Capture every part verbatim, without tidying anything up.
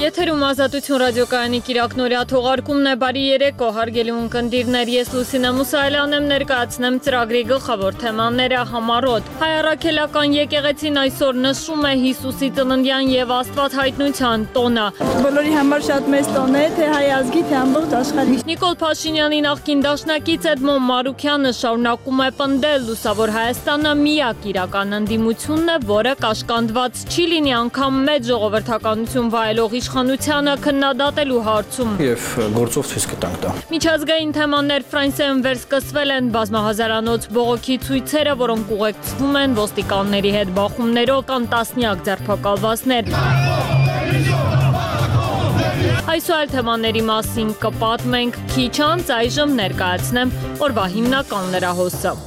Եթերում Ազատություն ռադիոկայանի կիրակնօրյա թողարկումն է, բարի երեկո, հարգելի ունկնդիրներ, ես Լուսինե Մուսայելյան եմ, ներկայացնեմ ծրագրի գլխավոր թեմաները համառոտ։ Հայ առաքելական եկեղեցին այսօր նշում է Հիսուսի ծննդյան եւ Աստված հայտնության տոնը։ Բոլորի համար շատ մեծ տոն է, թե հայ ազգի, թե ամբողջ աշխարհի։ Նիկոլ Փաշինյանի նախկին դաշնակից Էդմոն Մարուքյանը շարունակում է պնդել, լուսավոր Հայաստանը միակ իրական ընդդիմությունն է, որը կաշկանդված չի լինի անգամ մեծ ժողովրդականություն վայելող իշխանությանը քննադատելու հարցում եւ գործով ցույց կտանք դա։ Միջազգային թեմաներ Ֆրանսիայում վերսկսվել են բազմահազարանոց բողոքի ցույցերը, որոնք ուղեկցվում են ոստիկանների հետ բախումներով, կան տասնյակ ձերբակալվածներ։ Այս ու այլ թեմաների մասին կպատմենք քիչ անց, այժմ ներկայացնեմ օրվա հիմնական լրահոսը։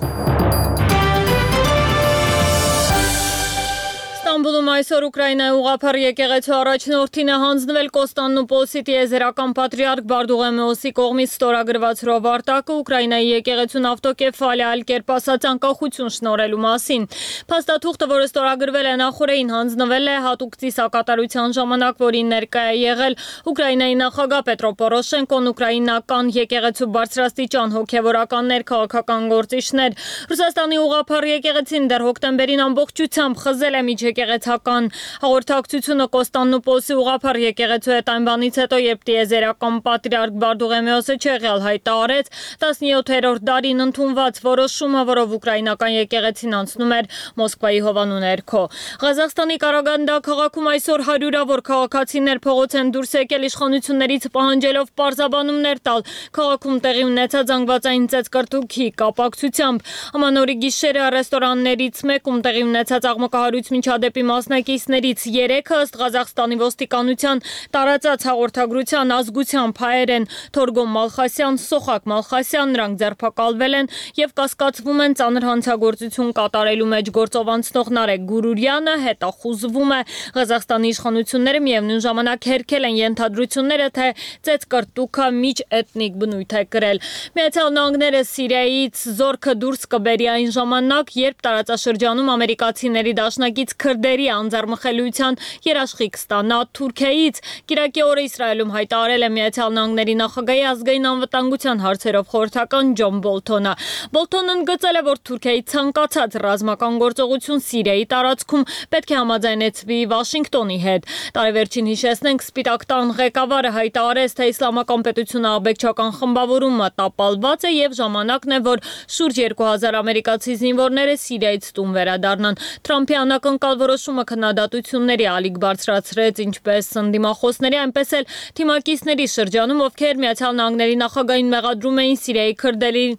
Ստամբուլում այսօր Ուկրաինայի ուղղափառ եկեղեցու առաջնորդին է հանձնվել Կոստանդնուպոլսի տիեզերական պատրիարք Բարդուղեմեոսի կողմից ստորագրված հրովարտակը Ուկրաինայի եկեղեցուն ավտոկեֆալիա, այլ կերպ ասած անկախություն շնորհելու մասին։ Փաստաթուղթը, որը ստորագրվել է նախորդին, հանձնվել է հատուկ ծիսակատարության ժամանակ, որին ներկա է եղել Ուկրաինայի նախագահ Պետրո Պորոշենկոն, ուկրաինական եկեղեցու բարձրաստիճան հոգևորականներ, քաղաքական գործիչներ։ Ռուսաստանի ուղղափառ եկեղեցին դեռ հոկտեմբերին ամբողջությամբ խզել է միջեկեղեցական հաղորդակցությունը Կոստանդնուպոլսի ուղղափառ եկեղեցու հետ այն բանից հետո, երբ տիեզերական պատրիարք Բարդուղեմեոսը չեղյալ հայտարարեց տասնյոթերորդ դարին ընդունված որոշումը, որով ուկրաինական եկեղեցին անցնում էր Մոսկվայի հովանու ներքո։ Ղազախստանի Կարագանդա քաղաքում այսօր հարյուրավոր քաղաքացիներ փողոց են դուրս եկել իշխանություններից պահանջելով պարզաբանումներ տալ քաղաքում տեղի ունեցած զանգվածային ծեծկռտուքի կապակցությամբ։ Ամանորի գիշերը ռեստորաններից մեկում տեղի ունեցած աղմկահարույց միջադեպի մասնակիցներից երեքը ըստ Ղազախստանի ոստիկանության տարածած հաղորդագրության ազգությամբ հայեր են Թորգոմ Մալխասյան, Սոխակ Մալխասյան, նրանք ձերբակալվել են եւ կասկածվում են ծանր հանցագործություն կատարելու մեջ գործով անցնող Նարեկ Գուրուրյանը հետախուզվում է։ Ղազախստանի իշխանությունները միևնույն ժամանակ հերքել են ենթադրությունները, թե ծեծկռտուքը միջէթնիկ բնույթ է կրել։ Միացյալ Նահանգները Սիրիայից զորքը դուրս կբերի այն ժամանակ, երբ տարածաշրջանում ամերիկացիների դաշնակից քրդերի անձեռմխելիության երաշխիք ստանա Թուրքիայից։ Կիրակի օրը Իսրայելում հայտարարել է Միացյալ Նահանգների նախագահի ազգային անվտանգության հարցերով խորհրդական Ջոն Բոլթոնը։ Բոլթոնն ընդգծել է, որ Թուրքիայի ցանկացած ռազմական գործողություն Սիրիայի տարածքում պետք է համաձայնեցվի Վաշինգտոնի հետ։ Տարեվերջին հիշեցնենք, Սպիտակ տան ղեկավարը հայտարարեց, թե իսլամական պետությունը աբեկչական խմբավորումը տապալված է եւ ժամանակն է, որ շուրջ երկու հազար ամերիկացի զինվորները Սիրիայից տուն վերադառնան։ Թրամփի անակնկալ որոշումը քննադատությունների ալիք բարձրացրեց ինչպես ընդդիմախոսների, այնպես էլ թիմակիցների շրջանում, ովքեր Միացյալ Նահանգների նախագահին մեղադրում էին Սիրիայի քրդերին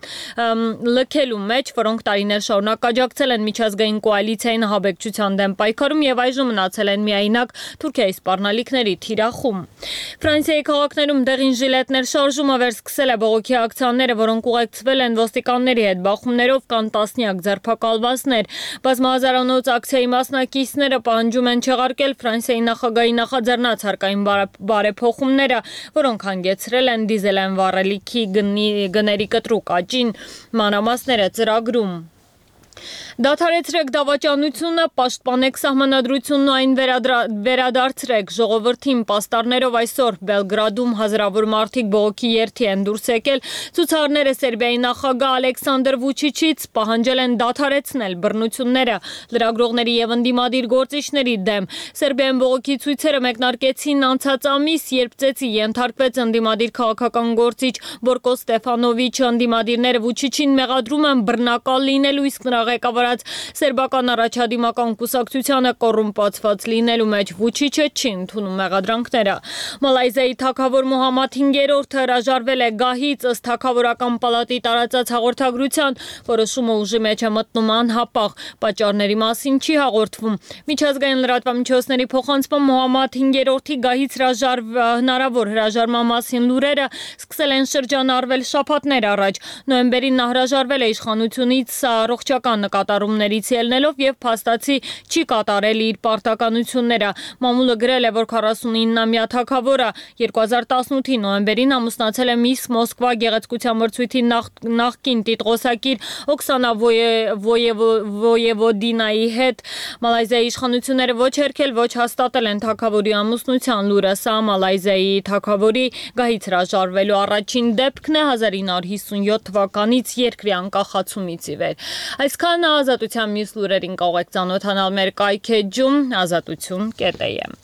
լքելու մեջ, որոնք տարիներ շարունակ աջակցել են միջազգային կոալիցիային ահաբեկչության դեմ պայքարում եւ այժմ մնացել են միայնակ Թուրքիայի սպառնալիքների թիրախում։ Ֆրանսիայի քաղաքներում դեղին ժիլետներ շարժումը վերսկսել է բողոքի ակցիաները, որոնք ուղեկցվել են ոստիկանների հետ բախումներով, կան տասնյակ ձերբակալվածներ։ Բազմահազարանոց ակցիայի մասնակիցները պահանջում են չեղարկել Ֆրանսիայի նախագահի նախաձեռնած հարկային բարեփոխումները, որոնք հանգեցրել են դիզելային վառելիքի գների կտրուկ աճին։ Մանրամասները ծրագրում։ Դադարեցրեք դավաճանությունը, պաշտպանեք սահմանադրությունն ու այն վերադարձրեք։ Ժողովրդին պաստառներով այսօր Բելգրադում հազարավոր մարդիկ բողոքի երթի են դուրս եկել։ Ցուցարները Սերբիայի նախագահ Ալեքսանդր Վուչիչից պահանջել են դադարեցնել բռնությունները լրագրողների եւ ընդդիմադիր գործիչների դեմ։ Սերբիայում բողոքի ցույցերը մեկնարկեցին անցած ամիս, երբ ծեծի ենթարկվեց ընդդիմադիր քաղաքական գործիչ Բորկո Ստեփանովիչը։ Ընդդիմադիրները Վուչիչին մեղադրում են բռնակալ լինելու, իսկ նրա ղեկավարած սերբական առաջադիմական կուսակցությանը կոռումպացված լինելու մեջ։ Վուչիչը չի ընդունում մեղադրանքները։ Մալայզիայի թագավոր Մոհամմադ հինգերորդը հրաժարվել է գահից ըստ թագավորական պալատի տարածած հաղորդագրության, որոշումը ուժի մեջ է մտնում անհապաղ, պատճառների մասին չի հաղորդվում։ Միջազգային լրատվամիջոցների փոխանցման Մոհամմադ հինգերորդի գահից հնարավոր հրաժարման մասին լուրերը սկսել են շրջանառվել շաբաթներ առաջ։ Նոյեմբերին նա հրաժարվել է իշխանությունից առողջական նկատառ հայտարարումներից ելնելով եւ փաստացի չի կատարել իր պարտականությունները։ Մամուլը գրել է, որ քառասունիննամյա թագավորը երկու հազար տասնութի նոյեմբերին ամուսնացել է Միս Մոսկվա գեղեցկության մրցույթի նախ, նախկին տիտղոսակիր Օքսանա Վոյևոդինայի հետ։ Մալայզիայի իշխանությունները ոչ հերքել, ոչ հաստատել են թագավորի ամուսնության լուրը։ Սա Մալայզիայի թագավորի գահից հրաժարվելու առաջին դեպքն է հազար ինը հարյուր հիսունյոթ թվականից երկրի անկախացումից ի վեր։ Այսքան ազատության մյուս լուրերին կարող եք ծանոթանալ մեր կայքեջում ազատություն կետ է եմ։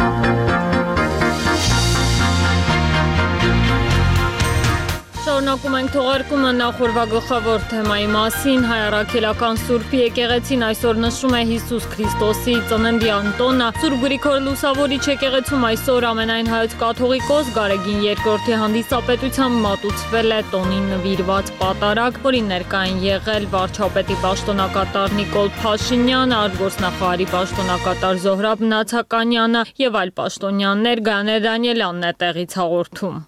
Շարունակում ենք թողարկումը նախորդ գլխավոր թեմայի մասին։ Հայ առաքելական Սուրբ եկեղեցին այսօր նշում է Հիսուս Քրիստոսի ծննդյան տոնը։ Սուրբ Գրիգոր Լուսավորիչ եկեղեցում այսօր ամենայն հայոց կաթողիկոս Գարեգին երկրորդի հանդիսապետությամբ մատուցվել է տոնին նվիրված պատարագ, որին ներկա են եղել վարչապետի պաշտոնակատար Նիկոլ Փաշինյանը, արտգործնախարարի պաշտոնակատար Զոհրաբ Նացականյանը եւ այլ պաշտոնյաներ։ Գայանե Դանիելյանն է տեղից հաղորդում։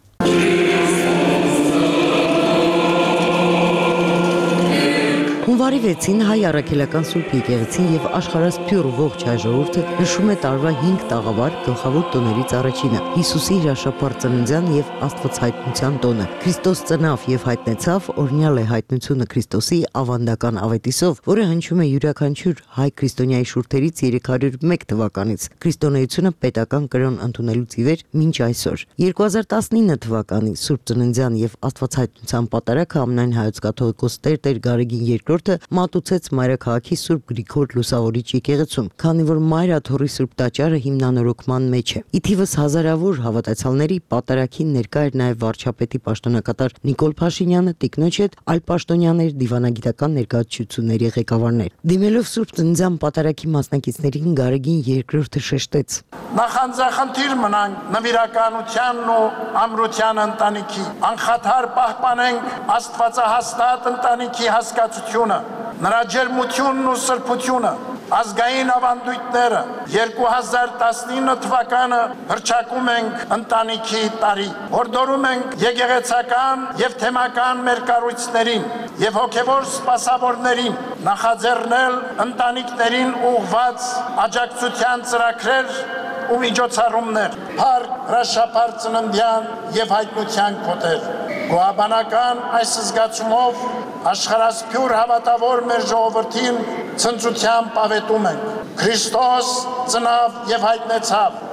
Հունվարի վեցին հայ առաքելական Սուրբ եկեղեցին եւ աշխարհասփյուռ ողջ հայ ժողովուրդը նշում է տարվա հինգ տաղավար գլխավոր տոներից առաջինը՝ Հիսուսի հրաշափառ ծննդյան եւ Աստվածհայտնության տոնը։ Քրիստոս ծնավ եւ հայտնեցավ, օրհնյալ է հայտնությունը Քրիստոսի ավանդական ավետիսով, որը հնչում է յուրաքանչյուր հայ քրիստոնյայի շուրթերից երեք հարյուր մեկ թվականից։ Քրիստոնեությունը պետական կրոն ընդունելուց ի վեր մինչ այսօր։ երկու հազար տասնինը թվականի Սուրբ ծննդյան եւ Աստվածհայտնության պատարագը ամենայն հայոց կաթողիկոս Տեր Գարեգին երկրորդը մատուցեց մայրաքաղաքի Սուրբ Գրիգոր Լուսավորիչ եկեղեցում, քանի որ Մայր Աթոռի Սուրբ տաճարը հիմնանորոգման մեջ է։ Ի թիվս հազարավոր հավատացյալների պատարագին ներկա էր նաև վարչապետի պաշտոնակատար Նիկոլ Փաշինյանը, տիկնոջ հետ այլ պաշտոնյաներ, դիվանագիտական ներկայացությունների ղեկավարներ։ Դիմելով Սուրբ ծննդյան պատարագի մասնակիցներին Գարեգին երկրորդը շեշտեց. Նախանձախնդիր մնանք նվիրականությանն ու ամրության ընտանիքի, անխաթար պահպանենք աստվածահաստատ ընտանիքի հասկացությունը, նրա ջերմությունն ու սրբությունը, ազգային ավանդույթները։ երկու հազար տասնինը թվականը հռչակում ենք ընտանիքի տարի, հորդորում ենք եկեղեցական եւ թեմական մեր կառույցներին եւ հոգեվոր սպասավորներին նախաձեռնել ընտանիքներին ուղղված աջակցության ծրագրեր ու միջոցառումներ, փառք, հրաշափառ ծննդյան եւ հայտնության կոտեր։ Գոհաբանական այս զգացումով աշխարհասփյուռ հավատավոր մեր ժողովրդին ցնծությամբ ավետում ենք. Քրիստոս ծնավ եւ հայտնեցավ։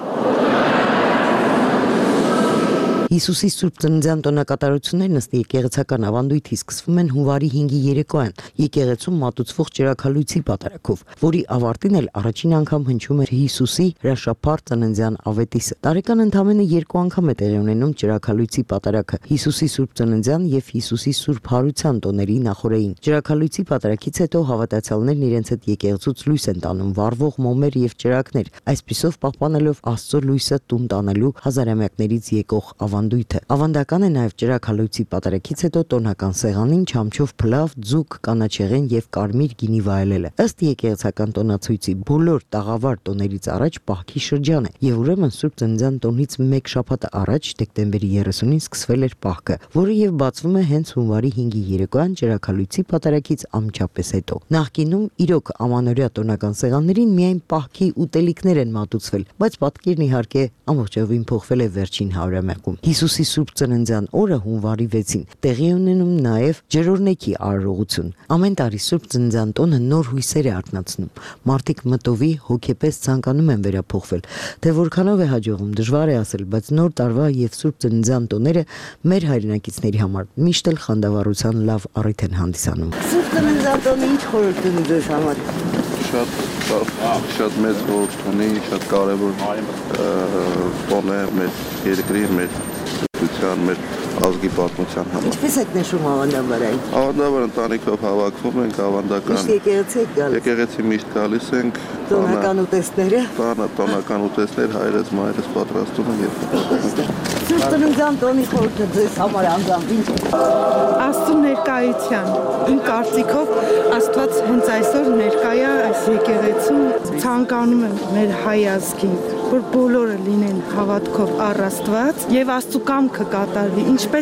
Հիսուսի Սուրբ ծննդյան տոնակատարություններն ըստ եկեղեցական ավանդույթի սկսվում են հունվարի հինգի երեկոյան եկեղեցում մատուցվող ճրագալույցի պատարագով, որի ավարտին էլ առաջին անգամ հնչում էր Հիսուսի հրաշափառ ծննդյան ավետիսը։ Տարեկան ընդամենը երկու անգամ է տեղի ունենում ճրագալույցի պատարագը՝ Հիսուսի Սուրբ ծննդյան եւ Հիսուսի Սուրբ հարության տոների նախօրեին։ Ճրագալույցի պատարագից հետո հավատացյալներն իրենց հետ եկեղեցուց լույս են տանում վառվող մոմեր եւ ճրագներ, այսպիսով պահպանելով Աստծո լույսը տուն տանելու հազարամյակներից եկող ավանդույթը։ Ավանդական է նաև ճրագալույցի պատարագից հետո տոնական սեղանին չամչով փլավ, ձուկ, կանաչեղեն եւ կարմիր գինի վայելելը։ Ըստ եկեղեցական տոնացույցի բոլոր տաղավար տոներից առաջ պահքի շրջան է եւ ուրեմն Սուրբ ծննդյան տոնից մեկ շաբաթ առաջ դեկտեմբերի երեսունին սկսվել էր պահքը, որը եւ բացվում է հենց հունվարի հինգի երեկոյան ճրագալույցի պատարագից անմիջապես հետո։ Նախկինում իրոք ամանորյա տոնական սեղաններին միայն պահքի ուտելիքներ են մատուցվել, բայց պատկերն իհարկե ամբողջովին փոխվել է վերջին հարյուրամյակում։ Հիսուսի Սուրբ ծննդյան օրը հունվարի վեցին տեղի ունենում նաև ջրօրհնեքի արարողություն։ Ամեն տարի Սուրբ ծննդյան տոնը նոր հույսեր է արթնացնում։ Մարդիկ մտովի հոգեպես ցանկանում են վերափոխվել, թե որքանով է հաջողում դժվար է ասել, բայց նոր տարվա եւ Սուրբ ծննդյան տոները մեր հայրենակիցների համար միշտ էլ խանդավառության լավ առիթ են հանդիսանում։ Սուրբ ծննդյան տոնը ինչ խորհուրդ ունի ձեզ համար։ Շատ շատ մեծ խորհուրդ ունի, շատ կարևոր տոն է մեր երկրի, մեր պետության, մեր ազգի պատմության համար։ Ինչպես եք նշում ավանդաբարային։ Ավանդաբար ընտանիքով հավաքվում ենք, ավանդական։ Միշտ եկեղեցի եք գալիս։ Եկեղեցի միշտ գալիս ենք։ Տոնական ուտեստները։ Տոնական ուտեստներ հայրս, մայրս պատրաստում են եւ Սուրբ ծննդյան տոնի խորհուրդը ձեզ համար անձամբ ինչ է։ Աստծո ներկայության։ Իմ կարծիքով Աստված հենց այսօր ներկայ է այս եկեղեցում, ցանկանում եմ մեր հայ ազգին, որ բոլորը լինեն հավատքով առ Աստված եւ Աստծո կամքը կատարվի, ինչպես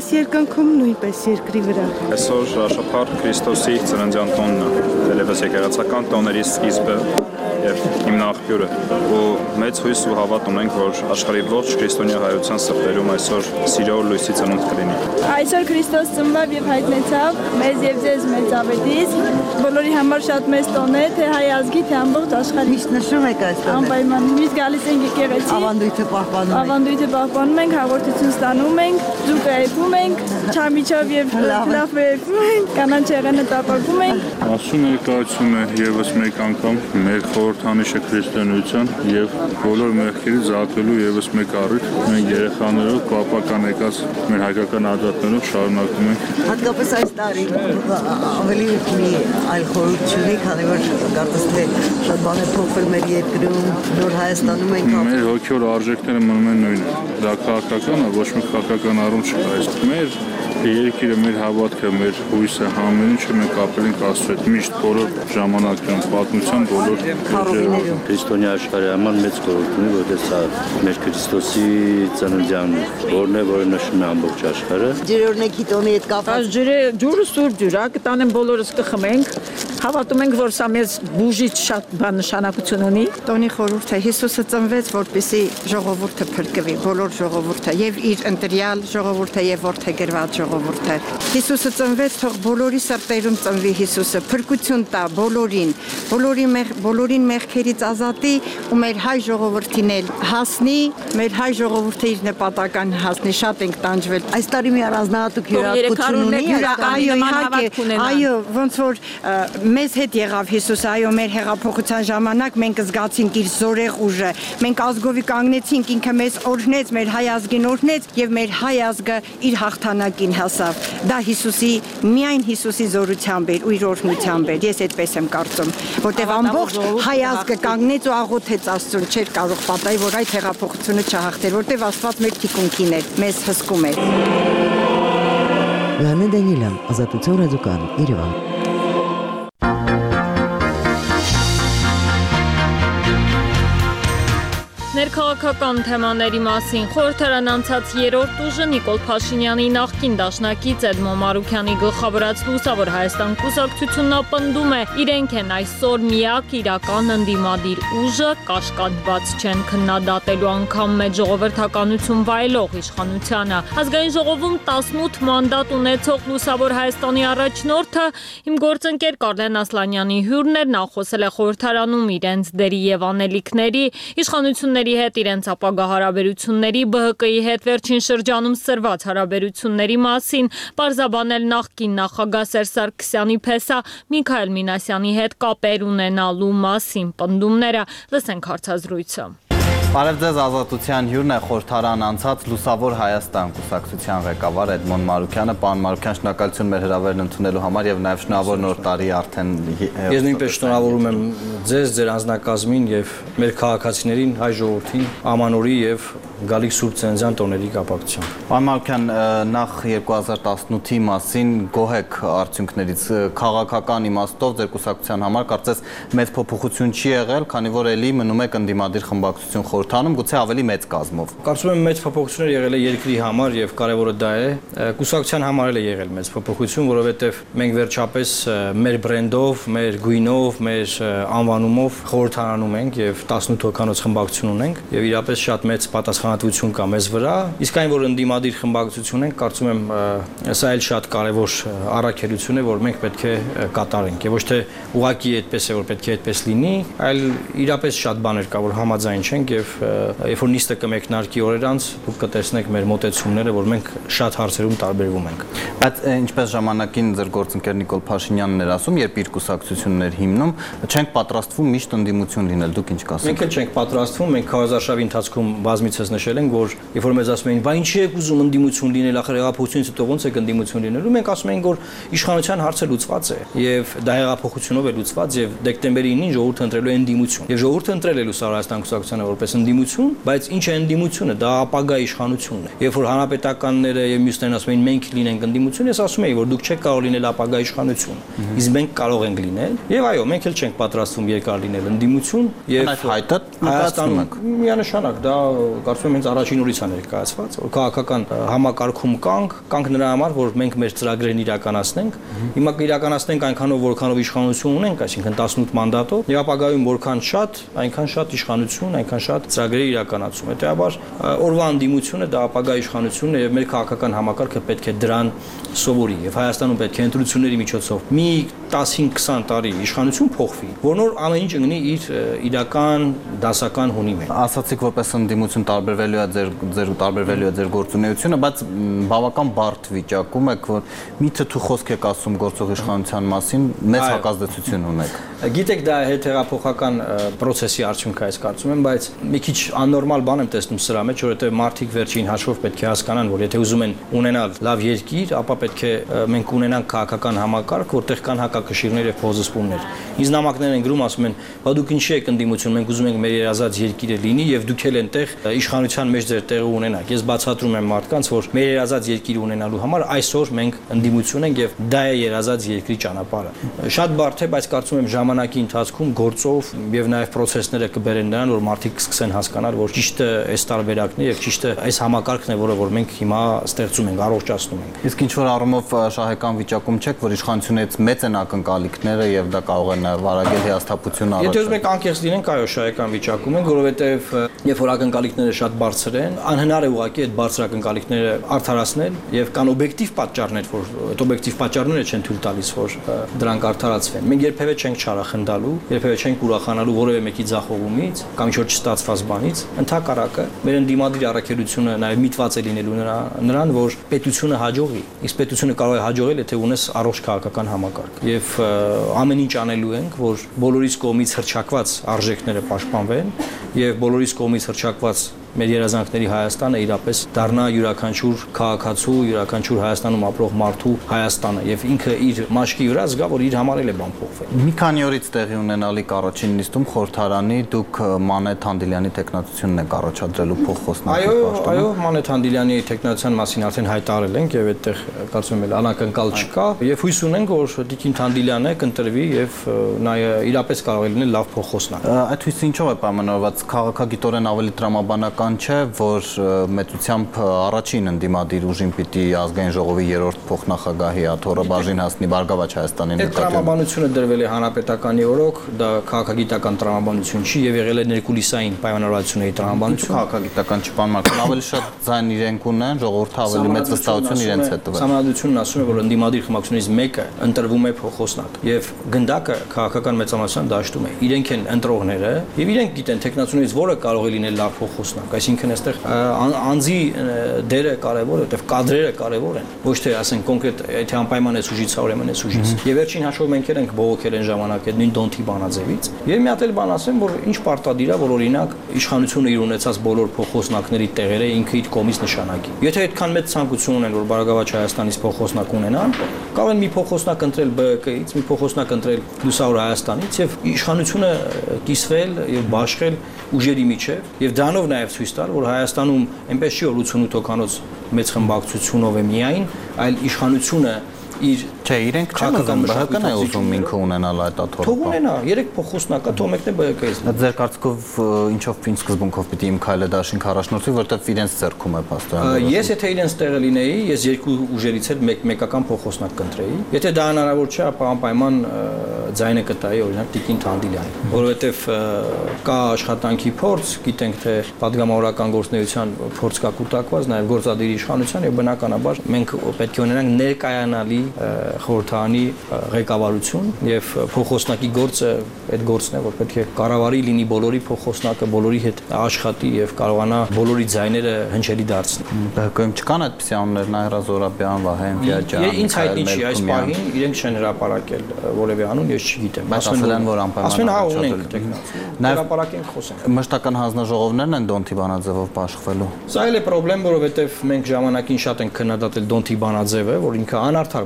այս երկնքում, նույնպես երկրի վրա։ Այսօր Շաբաթ Քրիստոսի ծննդյան տոնն է, դեռևս եկեղեցական տոների սկիզբը եւ հիմնախորը, ու մեծ հույս ու հավատ ունենք, որ աշխարհի ողջ քրիստոնյա հայության սրտերում այսօր սիրո լույսի ծնունդ կլինի։ Այսօր Քրիստոս ծնվավ եւ հայտնեցավ մեզ եւ ձեզ մեծ ավետից, բոլորի համար շատ մեծ տոն է, թե հայ ազգի, թե ամբողջ աշխարհի։ Միշտ նշում եք այս տոնը։ Անպայման միշտ գալիս ենք եկեղեցի։ Ավանդույթը պահպանում ենք։ Ավանդույթը պահպանում ենք, հաղորդություն ստանում ենք, ձուկը եփում ենք, չամիչով եւ լավ եփում ենք, կանանչ եղանը տապակում ենք։ Աստծո ներկայությունը եւս մեկ անգամ մեր խորհրդանիշը քրիստոնեության եւ բոլոր մեղքերից զատվելու եւս մեկ առիթ մենք երեխաներով պապական եկած մեր հայկական ադատներով շարունակում ենք։ Հատկապես այս տարի ավելի մի այլ խորհուրդ չունի, քանի որ կարծես թե շատ բան է փոխվել մեր երկրում, նոր Հայաստանում ենք։ Մեր հոգեոր արժեքները մնում են նույնը։ Դա քաղաքական է, ոչ մի քաղաքական առում չկա։ Այս մեր երկիրը, մեր հավատքը, մեր հույսը, ամեն ինչը մենք ապրել ենք Աստծո հետ միշտ բոլոր ժամանակներում, պատմության բոլոր քարոզիներում։ Քրիստոնյա աշխարհի համար մեծ խորհուրդ ունի, որտեղ սա մեր Քրիստոսի ծննդյան օրն է, որը նշում է ամբողջ աշխարհը։ Ջրօրնեքի տոնի հետ կապված ջուրը ջուրը սուր ջուր է, կտանեն բոլորս կխմենք։ Հավատում ենք, որ սա մեզ բուժիչ շատ բան նշանակություն ունի։ Տոնի խորհուրդը Հիսուսը ծնվեց, որպեսզի ժողովուրդը փրկվի, բոլոր ժողովուրդը, եւ իր ընտրյալ ժողովուրդը եւ որդեգրված ժողովուրդը։ Հիսուսը ծնվեց, թող բոլորի սրտերում ծնվի Հիսուսը, փրկություն տա բոլորին, բոլորի մեղ, բոլորին մեղքերից ազատի ու մեր հայ ժողովրդին էլ հասնի, մեր հայ ժողովուրդը իր նպատական հասնի, շատ ենք տանջվել։ Այս տարի մի առանձնահատուկ յուրահատկություն ունի։ Այո, իհարկե, այո, ոնց որ մեզ հետ եղավ Հիսուսը, այո, մեր հեղափոխության ժամանակ մենք զգացինք իր զորեղ ուժը, մենք ազգովի կանգնեցինք, ինքը մեզ օրհնեց, մեր հայ ազգին օրհնեց եւ մեր հայ ազգը իր հաղթանակին հասավ։ Դա Հիսուսի, միայն Հիսուսի զորությամբ էր ու իր օրհնությամբ էր, ես այդպես եմ կարծում, որտեղ ամբողջ հայ ազգը կանգնեց ու աղոթեց Աստծուն, չէր կարող պատահի, որ այդ հեղափոխությունը չհաղթեր, որտեղ Աստված մեր թիկունքին էր, մեզ հսկում էր։ Լանե Դանիելյան, Ազատություն ռադիոկայան, Երևան։ Ներքաղաքական թեմաների մասին խորհրդարան անցած երրորդ ուժը Նիկոլ Փաշինյանի նախկին դաշնակից Էդմոն Մարուքյանի գլխավորած Լուսավոր Հայաստան կուսակցությունն ապնդում է, իրենք են այսօր միակ իրական ընդդիմադիր ուժը, կաշկանդված չեն քննադատելու անգամ մեծ ժողովրդականություն վայելող իշխանությանը։ Ազգային ժողովում տասնութ մանդատ ունեցող Լուսավոր Հայաստանի առաջնորդը իմ գործընկեր Կարլեն Ասլանյանի հյուրն էր, նա խոսել է խորհրդարանում իրենց դերի եւ անելիքների, իշխանությունների հետ իրենց ապագա հարաբերությունների, B H K-ի հետ վերջին շրջանում սրված հարաբերությունների մասին, պարզաբանել նախկին նախագահ Սերժ Սարգսյանի փեսա Միքայել Մինասյանի հետ կապեր ունենալու մասին պնդումները։ Լսենք հարցազրույցը։ Բարև ձեզ, Ազատության հյուրն է խորհրդարան անցած Լուսավոր Հայաստան կուսակցության ղեկավար Էդմոն Մարուքյանը։ Պարոն Մարուքյան, շնորհակալություն մեր հրավերն ընդունելու համար եւ նաեւ շնորհավոր նոր տարի արդեն։ Ես նույնպես շնորհավորում եմ ձեզ, ձեր անձնակազմին եւ մեր քաղաքացիներին, հայ ժողովրդին, ամանորի եւ գալիք Սուրբ Ծննդյան տոների կապակցությամբ։ Պարոն Մարուքյան, նախ երկու հազար տասնութի մասին գոհ եք արդյունքներից քաղաքական իմաստով ձեր կուսակցության համար կարծես մեծ փոփոխություն չի եղել, քանի որ ելի մնում եք ընդդիմադիր խմբակցություն խորհրդանում, գուցե ավելի մեծ կազմով։ Կարծում եմ մեծ փոփոխություններ եղել է երկրի համար եւ կարեւորը դա է։ Կուսակցության համար էլ է եղել մեծ փոփոխություն, որովհետեւ մենք վերջապես մեր բրենդով, մեր գույնով, մեր անվանումով խորհրդարանում ենք եւ տասնութ հոգանոց խմբակցություն ունենք եւ իրապես շատ մեծ պատասխանատվություն կա մեզ վրա։ Իսկ այն, որ ընդդիմադիր խմբակցություն ենք, կարծում եմ սա էլ շատ կարեւոր առաքելություն է, որ մենք պետք է կատարենք եւ ոչ թե ուղղակի այդպես է, որ պետք է այդպես լինի, այլ իրապես շատ բաներ կա, որ համաձայն չենք եւ երբ որ նիստը կմեկնարկի օրեր անց դուք կտեսնեք մեր մոտեցումները, որ մենք շատ հարցերում տարբերվում ենք։ Բայց ինչպես ժամանակին ձեր գործընկեր Նիկոլ Փաշինյանն էր ասում, երբ իր կուսակցություններ հիմնում, չենք պատրաստվում միշտ ընդդիմություն լինել, դուք ինչ կասեք։ Մենք էլ չենք պատրաստվում, մենք քարոզարշավի ընթացքում բազմիցս նշել ենք, որ երբ որ մեզ ասում էին, «Բա ինչի եք ուզում ընդդիմություն լինել, ախր հեղափոխությունից հետո ո՞նց եք ընդդիմություն լինելու», մենք ասում ենք, որ իշխանության հարցը լուծված է եւ դա հեղափոխությունով է լուծված եւ դեկտեմբերի ինին ժողովուրդը ընտրելու է ընդդիմություն։ Եվ ժողովուրդը ընտրել է Լուսավոր Հայաստան կուսակցությանը որպես ընդդիմություն, բայց ինչ է ընդդիմությունը, դա ապագա իշխանությունն է։ Երբ որ հանրապետականները եւ մյուսներն ասում են մենք լինենք ընդդիմություն, ես ասում եի, որ դուք չեք կարող լինել ապագա իշխանություն։ Իսկ մենք կարող ենք լինել, եւ այո, մենք էլ չենք պատրաստվում երկար լինել ընդդիմություն եւ հայտը Հայաստանում միանշանակ դա կարծում եմ հենց առաջին օրից է ներկայացված, որ քաղաքական համակարգում կանք, կանք նրա համար, որ մենք մեր ծրագրերն իրականացնենք։ Հիմա կիրականացնենք այնքանով, որքանով իշխանություն ունենք, այսինքն տասնութ մանդատով, եւ ապագայում որքան շատ, այնքան շատ իշխանություն, այնքան շատ ծրագրերի իրականացում։ Հետեւաբար օրվա ընդդիմությունը դա ապագա իշխանությունն է եւ մեր քաղաքական համակարգը պետք է դրան սովորի եւ Հայաստանում պետք է ընտրությունների միջոցով մի տասնհինգ-քսան տարի իշխանություն փոխվի, որնոր ամեն ինչ ընկնի իր իրական դասական հունի մեջ։ Ասացիք որպես ընդդիմություն տարբերվելու է ձեր ձեր տարբերվելու է ձեր գործունեությունը, բայց բավական բարդ վիճակում եք, որ մի թթու խոսք եք ասում գործող իշխանության մասին, մեծ հակազդեցություն ունեք։ Գիտեք, դա հետհեղափոխական process-ի արդյունք է, ես կարծում եմ, բայց մի քիչ աննորմալ բան եմ տեսնում սրա մեջ, որովհետեւ մարդիկ վերջին հաշվով պետք է հասկանան, որ եթե ուզում են ունենալ լավ երկիր, ապա պետք է մենք ունենանք քաղաքական համակարգ, որտեղ կան հակակշիռներ եւ փոխզսպումներ։ Ինձ նամակներ են գրում, ասում են, բա դուք ինչի եք ընդդիմություն, մենք ուզում ենք մեր երազած երկիրը լինի եւ դուք էլ այնտեղ իշխանության մեջ ձեր տեղը ունենաք։ Ես բացատրում եմ մարդկանց, որ մեր երազած երկիր ունենալու համար այսօր մենք ընդդիմություն ենք եւ դա է երազած երկրի ճանապարհը։ Շատ բարդ է, բայց կարծում եմ ժամանակի ընթացքում գործով եւ նաեւ process-ները կբերեն նրան, որ մարդիկ կսկսեն հասկանալ, որ ճիշտը այս տարբերակն է եւ ճիշտը այս համակարգն է, որը որ մենք հիմա ստեղծում ենք, առողջացնում ենք։ Իսկ ինչ որ առումով շահեկան վիճակում չեք, որ իշխանությունից մեծ են ակնկալիքները եւ դա կարող է վարակել հիասթափություն առաջ։ Եթե ուզում եք անկեղծ լինենք, այո, շահեկան վիճակում ենք, որովհետեւ երբ որ ակնկալիքները շատ բարձր են, անհնար է ուղղակի այդ բարձր ակնկալիքները արդարացնել եւ կան օբյեկտիվ պատճառներ, որ այդ օբյեկտիվ պատճառները չեն թույլ տալիս, որ դրանք արդարացվեն։ Մենք երբևէ չենք չարախնդալու, երբևէ չենք ուրախանալու որևէ մեկի ձախողումից կամ ինչ որ չստացված բանից։ Ընդհակառակը, մեր ընդդիմադիր առաքելությունը նաեւ միտված է լինելու նրան, որ պետությունը հաջողի։ Իսկ պետությունը կարող է հաջողել, եթե ունես առողջ քաղաքական համակարգ։ Եվ ամեն ինչ անելու ենք, որ բոլորիս կողմից հռչակված արժեքները պաշտպանվեն եւ բոլորիս կողմից հռչակված մեր երազանքների Հայաստանը իրապես դառնա յուրաքանչյուր քաղաքացու, յուրաքանչյուր Հայաստանում ապրող մարդու Հայաստանը եւ ինքը իր մաշկի վրա զգա, որ իր համար էլ է բան փոխվել։ Մի քանի օրից տեղի ունենալիք առաջին նիստում խորհրդարանի դուք Մանե Թանդիլյանի տեխնացությունն եք առաջադրելու փոխխոսնակի պաշտոնը։ Այո, այո, Մանե Թանդիլյանի տեխնացիան մասին արդեն հայտարարել ենք եւ այդտեղ կարծում եմ անակնկալ չկա եւ հույս ունենք, որ Տիկին Թանդիլյանը կընտրվի եւ նա իրապես կարող է լինել լավ փոխխոսնակ։ Այդ հույսը ինչով է պայմանավորված, քաղաքագիտորեն ավելի տրամաբանական չէ, որ մեծությամբ առաջին ընդդիմադիր ուժին պիտի ազգային ժողովի երրորդ փոխնախագահի աթոռը բաժին հասնի Բարգավաճ Հայաստանի նկատմամբ։ Այդ տրամաբանությունը դրվել է հանրապետականի օրոք, դա քաղաքագիտական տրամաբանություն չի եւ եղել է ներկուլիսային պայմանավորվածությունների տրամաբանություն։ Քաղաքագիտական չպայմանական, ավելի շատ ձայն իրենք ունեն, ժողովուրդը ավելի մեծ վստահություն իրենց հետ տվել։ Համանadությունն ասում է, որ ընդդիմադիր խմբակցությունից մեկը ընտրվում է փոխոսնակ եւ գնդակը քաղաքական մեծամասնության դաշտում է։ Իրենք են ընտրողները եւ իրենք գիտեն տեխնացիաներից որը կարող է լինել լավ փոխոսնակ։ Այսինքն այստեղ անձի դերը կարևոր է, որտեղ կադրերը կարևոր են, ոչ թե ասենք կոնկրետ եթե անպայման է սուժից, ուրեմն է սուժից։ Եվ վերջին հաշվով մենք ենք բողոքել են ժամանակ այդ նույն Դոնթի Բանաձևից։ Եվ մի հատ էլ բան ասեմ, որ ինչ պարտադիր է, որ օրինակ իշխանությունը իր ունեցած բոլոր փոխոսնակների տեղերը ինքը իր կողմից նշանակի։ Եթե այդքան մեծ ցանկություն ունեն, որ Բարգավաճ Հայաստանից փոխոսնակ ունենան, կարող են մի փոխոսնակ ընտրել B K K-ից, մի փոխոսնակ ընտրել Լուսավոր Հայաստանից եւ իշխանությունը կիսվել եւ բաշխել ուժերի միջև եւ դրանով նաեւ ցույց տալ, որ Հայաստանում այնպես չի որ ութսունութ հոգանոց մեծ խմբակցությունով է միայն, այլ իշխանությունը իր չէ, իրենք չեն ուզում B H K-ն է ուզում ինքը ունենալ այդ աթոռը։ Թող ունենա, երեք փոխոսնակա, թող մեկն է B H K-ից։ Ձեր կարծիքով ինչով ինչ սկզբունքով պիտի իմ քայլը դաշինք առաջնորդի, որտեղ իրենց ձեռքում է փաստորեն։ Ես եթե իրենց տեղը լինեի, ես երկու ուժերից էլ մեկ մեկական փոխոսնակ կընտրեի։ Եթե դա հնարավոր չէ, ապա անպայման ձայնը կտայի օրինակ Տիկին Թանդիլյանին, որովհետև կա աշխատանքի փորձ, գիտենք թե պատգամավորական գործունեության փորձ կա կուտակված, նաև գործադիր իշխանության եւ բնականաբար մենք պետք է ունենանք ներկայանալի խորհրդարանի ղեկավարություն եւ փոխոսնակի գործը այդ գործն է, որ պետք է կառավարի լինի բոլորի փոխոսնակը, բոլորի հետ աշխատի եւ կարողանա բոլորի ձայները հնչելի դարձնել։ B H K-ում չկան այդպիսի անուններ, Նայրա Զորաբյան, Վահե Էմվիաջյան։ Ինձ հայտնի չի այս պահին, իրենք չեն հրապարակել որևէ անուն, ես չգիտեմ։ Ասում են, որ անպայման հա ունենք տեխնացիա։ Հրապարակենք խոսենք։ Մշտական հանձնաժողովներն են Դոնթի Բանաձևով բաշխվելու։ Սա էլ է խնդրեմ, որովհետեւ մենք ժամանակին շատ ենք քննադատել Դոնթի Բանաձևը, որ ինքը անարդար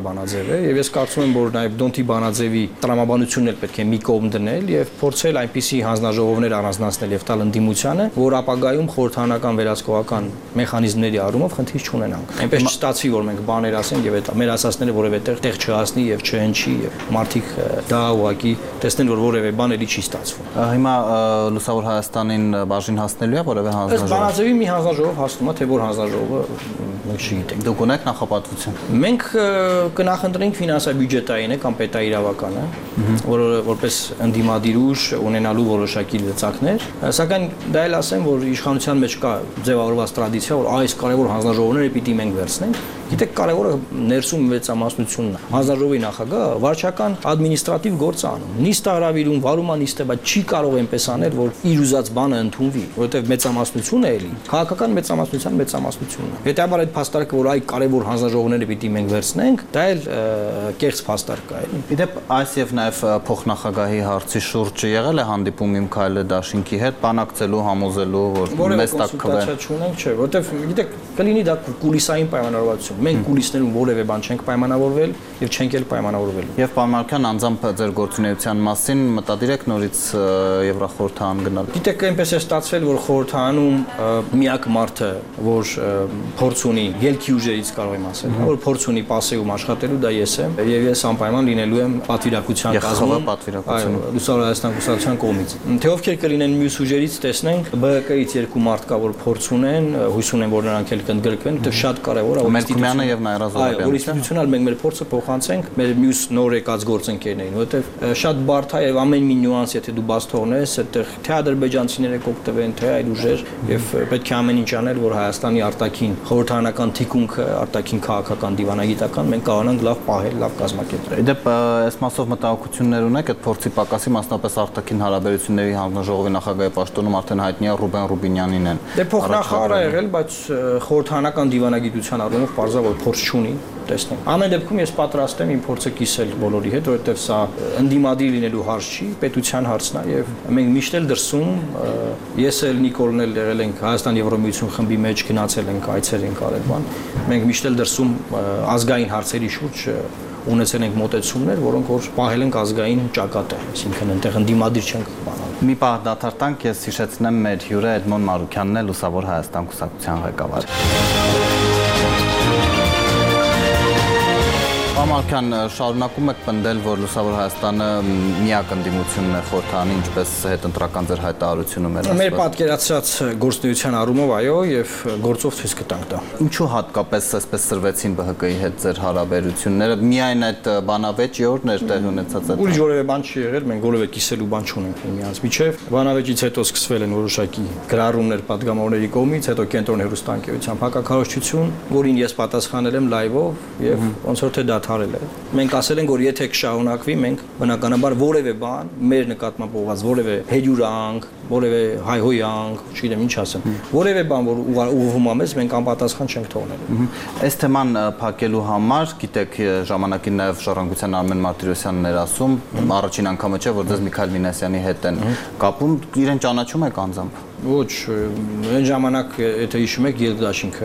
բանաձև է եւ ես կարծում եմ, որ նաեւ Դոնտի բանաձևի տրամաբանությունն էլ պետք է մի կողմ դնել եւ փորձել այնպիսի հանձնաժողովներ առանձնացնել եւ տալ ընդդիմությանը, որ ապագայում խորհրդանական վերահսկողական մեխանիզմների առումով խնդիր չունենանք։ Այնպես չստացվի, որ մենք բաներ ասենք եւ այդ մեր ասածները որևէ տեղ չհասնի եւ չհնչի եւ մարդիկ դա ուղղակի տեսնեն, որ որևէ բան էլի չի ստացվում։ Հիմա Լուսավոր Հայաստանին բաժին հասնելու է որևէ հանձնաժողով։ Բանաձևի մի հանձնաժողով հասնում է, թե որ հանձնաժողովը մենք չգիտենք։ Դուք ունեք նախապատվություն։ Մենք կնախընտրենք ֆինանսա-բյուջետային է կամ պետաիրավականը, որը որպես ընդդիմադիր ուժ ունենալու որոշակի լծակներ, սակայն դա էլ ասեմ, որ իշխանության մեջ կա ձևավորված տրադիցիա, որ այս կարևոր հանձնաժողովները պիտի մենք վերցնենք։ Գիտեք, կարևորը ներսում մեծամասնությունն է։ Հանձնաժողովի նախագահը վարչական ադմինիստրատիվ գործ անում։ Նիստը հրավիրում, վարում է նիստը, բայց չի կարող այնպես անել, որ իր ուզած բանը ընդունվի, որովհետև մեծամասնությունն է էլի։ Քաղաքական մեծամասնության մեծամասնությունն է։ Հետաբար այդ փաստարկը, որ այ կարևոր հանձնաժողովները պիտի մենք վերցնենք, դա էլ կեղծ փաստարկ է, էլի։ Իդեպ այս եւ նաեւ փոխնախագահի հարցի շուրջ եղել է հանդիպում Իմքայլը Դաշինքի հետ, բանակցելու, համոզելու, որ մեծ տակ քվեն։ Չունենք, չէ, որովհետև գիտեք, կլինի դա կուլիսային պայմանավորվածություն։ Մենք կուլիսներում որևէ բան չենք պայմանավորվել եւ չենք էլ պայմանավորվել։ Եվ պարոն Մարուկյան, անձամբ ձեր գործունեության մասին մտադիր եք նորից Եվրախորհրդարան գնալ։ Գիտեք, այնպես է ստացվել, որ խորհրդարանում միակ մարդը, որ փորձ ունի ելքի ուժերից կարող եմ ասել, որ փորձ ունի պասեում աշխատելու, դա ես եմ, եւ ես անպայման լինելու եմ պատվիրակության կազմում, Լուսավոր Հայաստան կուսակցության կողմից։ Թե ովքեր կլինեն մյուս ուժերից, տեսնենք, B H K-ից երկու մարդ կա, որ փորձ ունեն, հույս ունեն, որ նրանք էլ կընդգրկվեն, դա շատ կարեւոր է, Մերկումյանը եւ Նաիրա Զոհրաբյանը։ Որ ինստիտուցիոնալ մենք մեր փորձը փոխանցենք մեր մյուս նոր եկած գործընկերներին, որովհետեւ շատ բարդ է եւ ամեն մի նյուանս, եթե դու բաց թողնես, այդտեղ թե ադրբեջանցիները կօգտվեն, թե այլ ուժեր, եւ պետք է ամեն ինչ անել, որ Հայաստանի արտաքին խորհրդարանական թիկունքը, արտաքին քաղաքական դիվանագիտական մենք կարողանանք լավ պահել, լավ կազմակերպել։ Իդեպ այս մասով մտահոգություններ ունեք այդ փորձի պակասի, մասնապես արտաքին հարաբերությունների հանձնաժողովի նախագահի պաշտոնում արդեն հայտնի է Ռուբեն Ռուբինյանին են։ Դե փոխնախարար է եղել, բայց խորհրդարանական դիվանագիտության առումով բարձր որ փորձ չունի, տեսնենք։ Ամեն դեպքում ես պատրաստ եմ իմ փորձը կիսել բոլորի հետ, որովհետև սա ընդդիմադիր լինելու հարց չի, պետության հարցն է եւ մենք միշտ էլ դրսում ես էլ Նիկոլն էլ եղել ենք Հայաստան Եվրոմիություն խմբի մեջ գնացել ենք, այցեր ենք արել բան։ Մենք միշտ էլ դրսում ազգային հարցերի շուրջ ունեցել ենք մոտեցումներ, որոնք որ պահել ենք ազգային ճակատը, այսինքն այնտեղ ընդդիմադիր չենք բանալ։ Մի պահ դադարտանք, ես հիշեցնեմ մեր հյուրը Էդմոն Մարուկյանն է, Լուսավոր Հայաստան կուսակցության ղեկավար։ Պարոն շարունակում եք պնդել, որ Լուսավոր Հայաստանը միակ ընդդիմությունն է խորհրդարանի, ինչպես հետընտրական ձեր հայտարարությունում էր ասված։ Մեր պատկերացրած գործնեության առումով այո, եւ գործով ցույց կտանք դա։ Ինչու հատկապես այսպես սրվեցին B H K-ի հետ ձեր հարաբերությունները։ Միայն այդ բանավեճի օրն էր տեղի ունեցած այդ։ Ուրիշ որևէ բան չի եղել, մենք որևէ կիսելու բան չունենք միմյանց միջև։ Բանավեճից հետո սկսվել են որոշակի գրառումներ պատգամավորների կողմից, հետո կենտրոն հեռուստաընկերության հակակառավարություն, որին ես պատասխանել եմ լայվով եւ ոնց որ թե դա թարել է։ Մենք ասել ենք, որ եթե կշարունակվի, մենք բնականաբար որևէ բան մեր նկատմամբ ուղղված որևէ հերյուրանք, որևէ հայհոյանք, չգիտեմ ինչ ասեմ, որևէ բան, որ ուղղվում է մեզ, մենք անպատասխան չենք թողնելու։ Այս թեման փակելու համար, գիտեք, ժամանակին նաև Ժառանգության Արմեն Մարտիրոսյանն էր ասում, առաջին անգամը չէ, որ դες Միքայել Մինասյանի հետ են կապում, իրեն ճանաչում եք անձամբ։ Ոչ, այն ժամանակ, եթե հիշում եք, Ելդաշինքը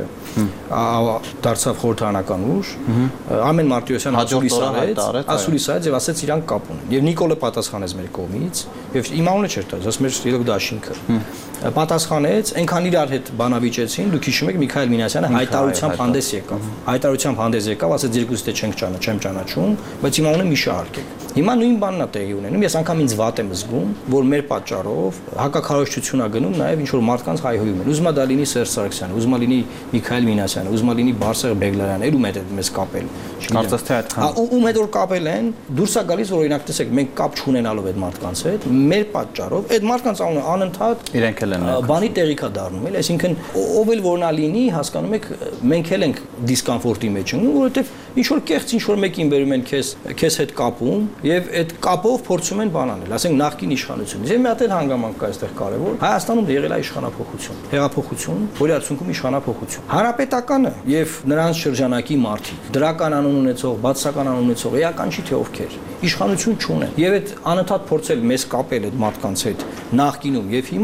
դարձավ խորհրդարանական ուժ, Արմեն Մարտիրոսյանը ասուլիս արեց, ասուլիս արեց եւ ասեց իրանք կապ ունեն։ Եվ Նիկոլը պատասխանեց մեր կողմից, եւ իմ անունը չէր տալիս, ասում էր Ելդաշինքը։ Պատասխանեց, այնքան իրար հետ բանավիճեցին, դուք հիշում եք Միքայել Մինասյանը հայտարարությամբ հանդես եկավ։ Հայտարարությամբ հանդես եկավ, ասեց երկուսից դե չենք ճանաչ, չեմ ճանաչում, բայց իմ անունը մի շահարկեք։ Հիմա նույն բանն է տեղի ունենում, ես անգամ ինձ վատ եմ զգում, որ մեր պատճառով հակակառավարությունն է գնում նաեւ ինչ որ մարդկանց հայհոյում են։ Ուզում է դա լինի Սերժ Սարգսյանը, ուզում է լինի Միքայել Մինասյանը, ուզում է լինի Բարսեղ Բեգլարյանը, ում հետ մեզ կապել։ Կարծես թե այդքան։ Ում հետ որ կապել են, դուրս է գալիս, որ օրինակ տեսեք, մենք կապ չունենալով այդ մարդկանց հետ, մեր պատճառով այդ մարդկանց անունը անընդհատ իրենք էլ են բանի տեղիք է դառնում, էլ, այսինքն ով էլ որ նա լինի, հասկանում եք, մենք էլ ենք դիսկոմֆորտի մեջ ընկնում, որովհետեւ ինչ որ կեղծ ինչ որ մեկին բերում են քեզ քեզ հետ կապում եւ այդ կապով փորձում են բան անել, ասենք նախկին իշխանությունից։ Եվ մի հատ էլ հանգամանք կա այստեղ կարևոր։ Հայաստանում եղել է իշխանափոխություն, հեղափոխություն, որի արդյունքում իշխանափոխություն։ Հանրապետականը եւ նրանց շրջանակի մարդիկ, դրական անուն ունեցող, բացասական անուն ունեցող, էական չի թե ովքեր, իշխանություն չունեն։ Եվ այդ անընդհատ փորձել մեզ կապել այդ մարդկանց հետ նախկինում եւ հիմա դա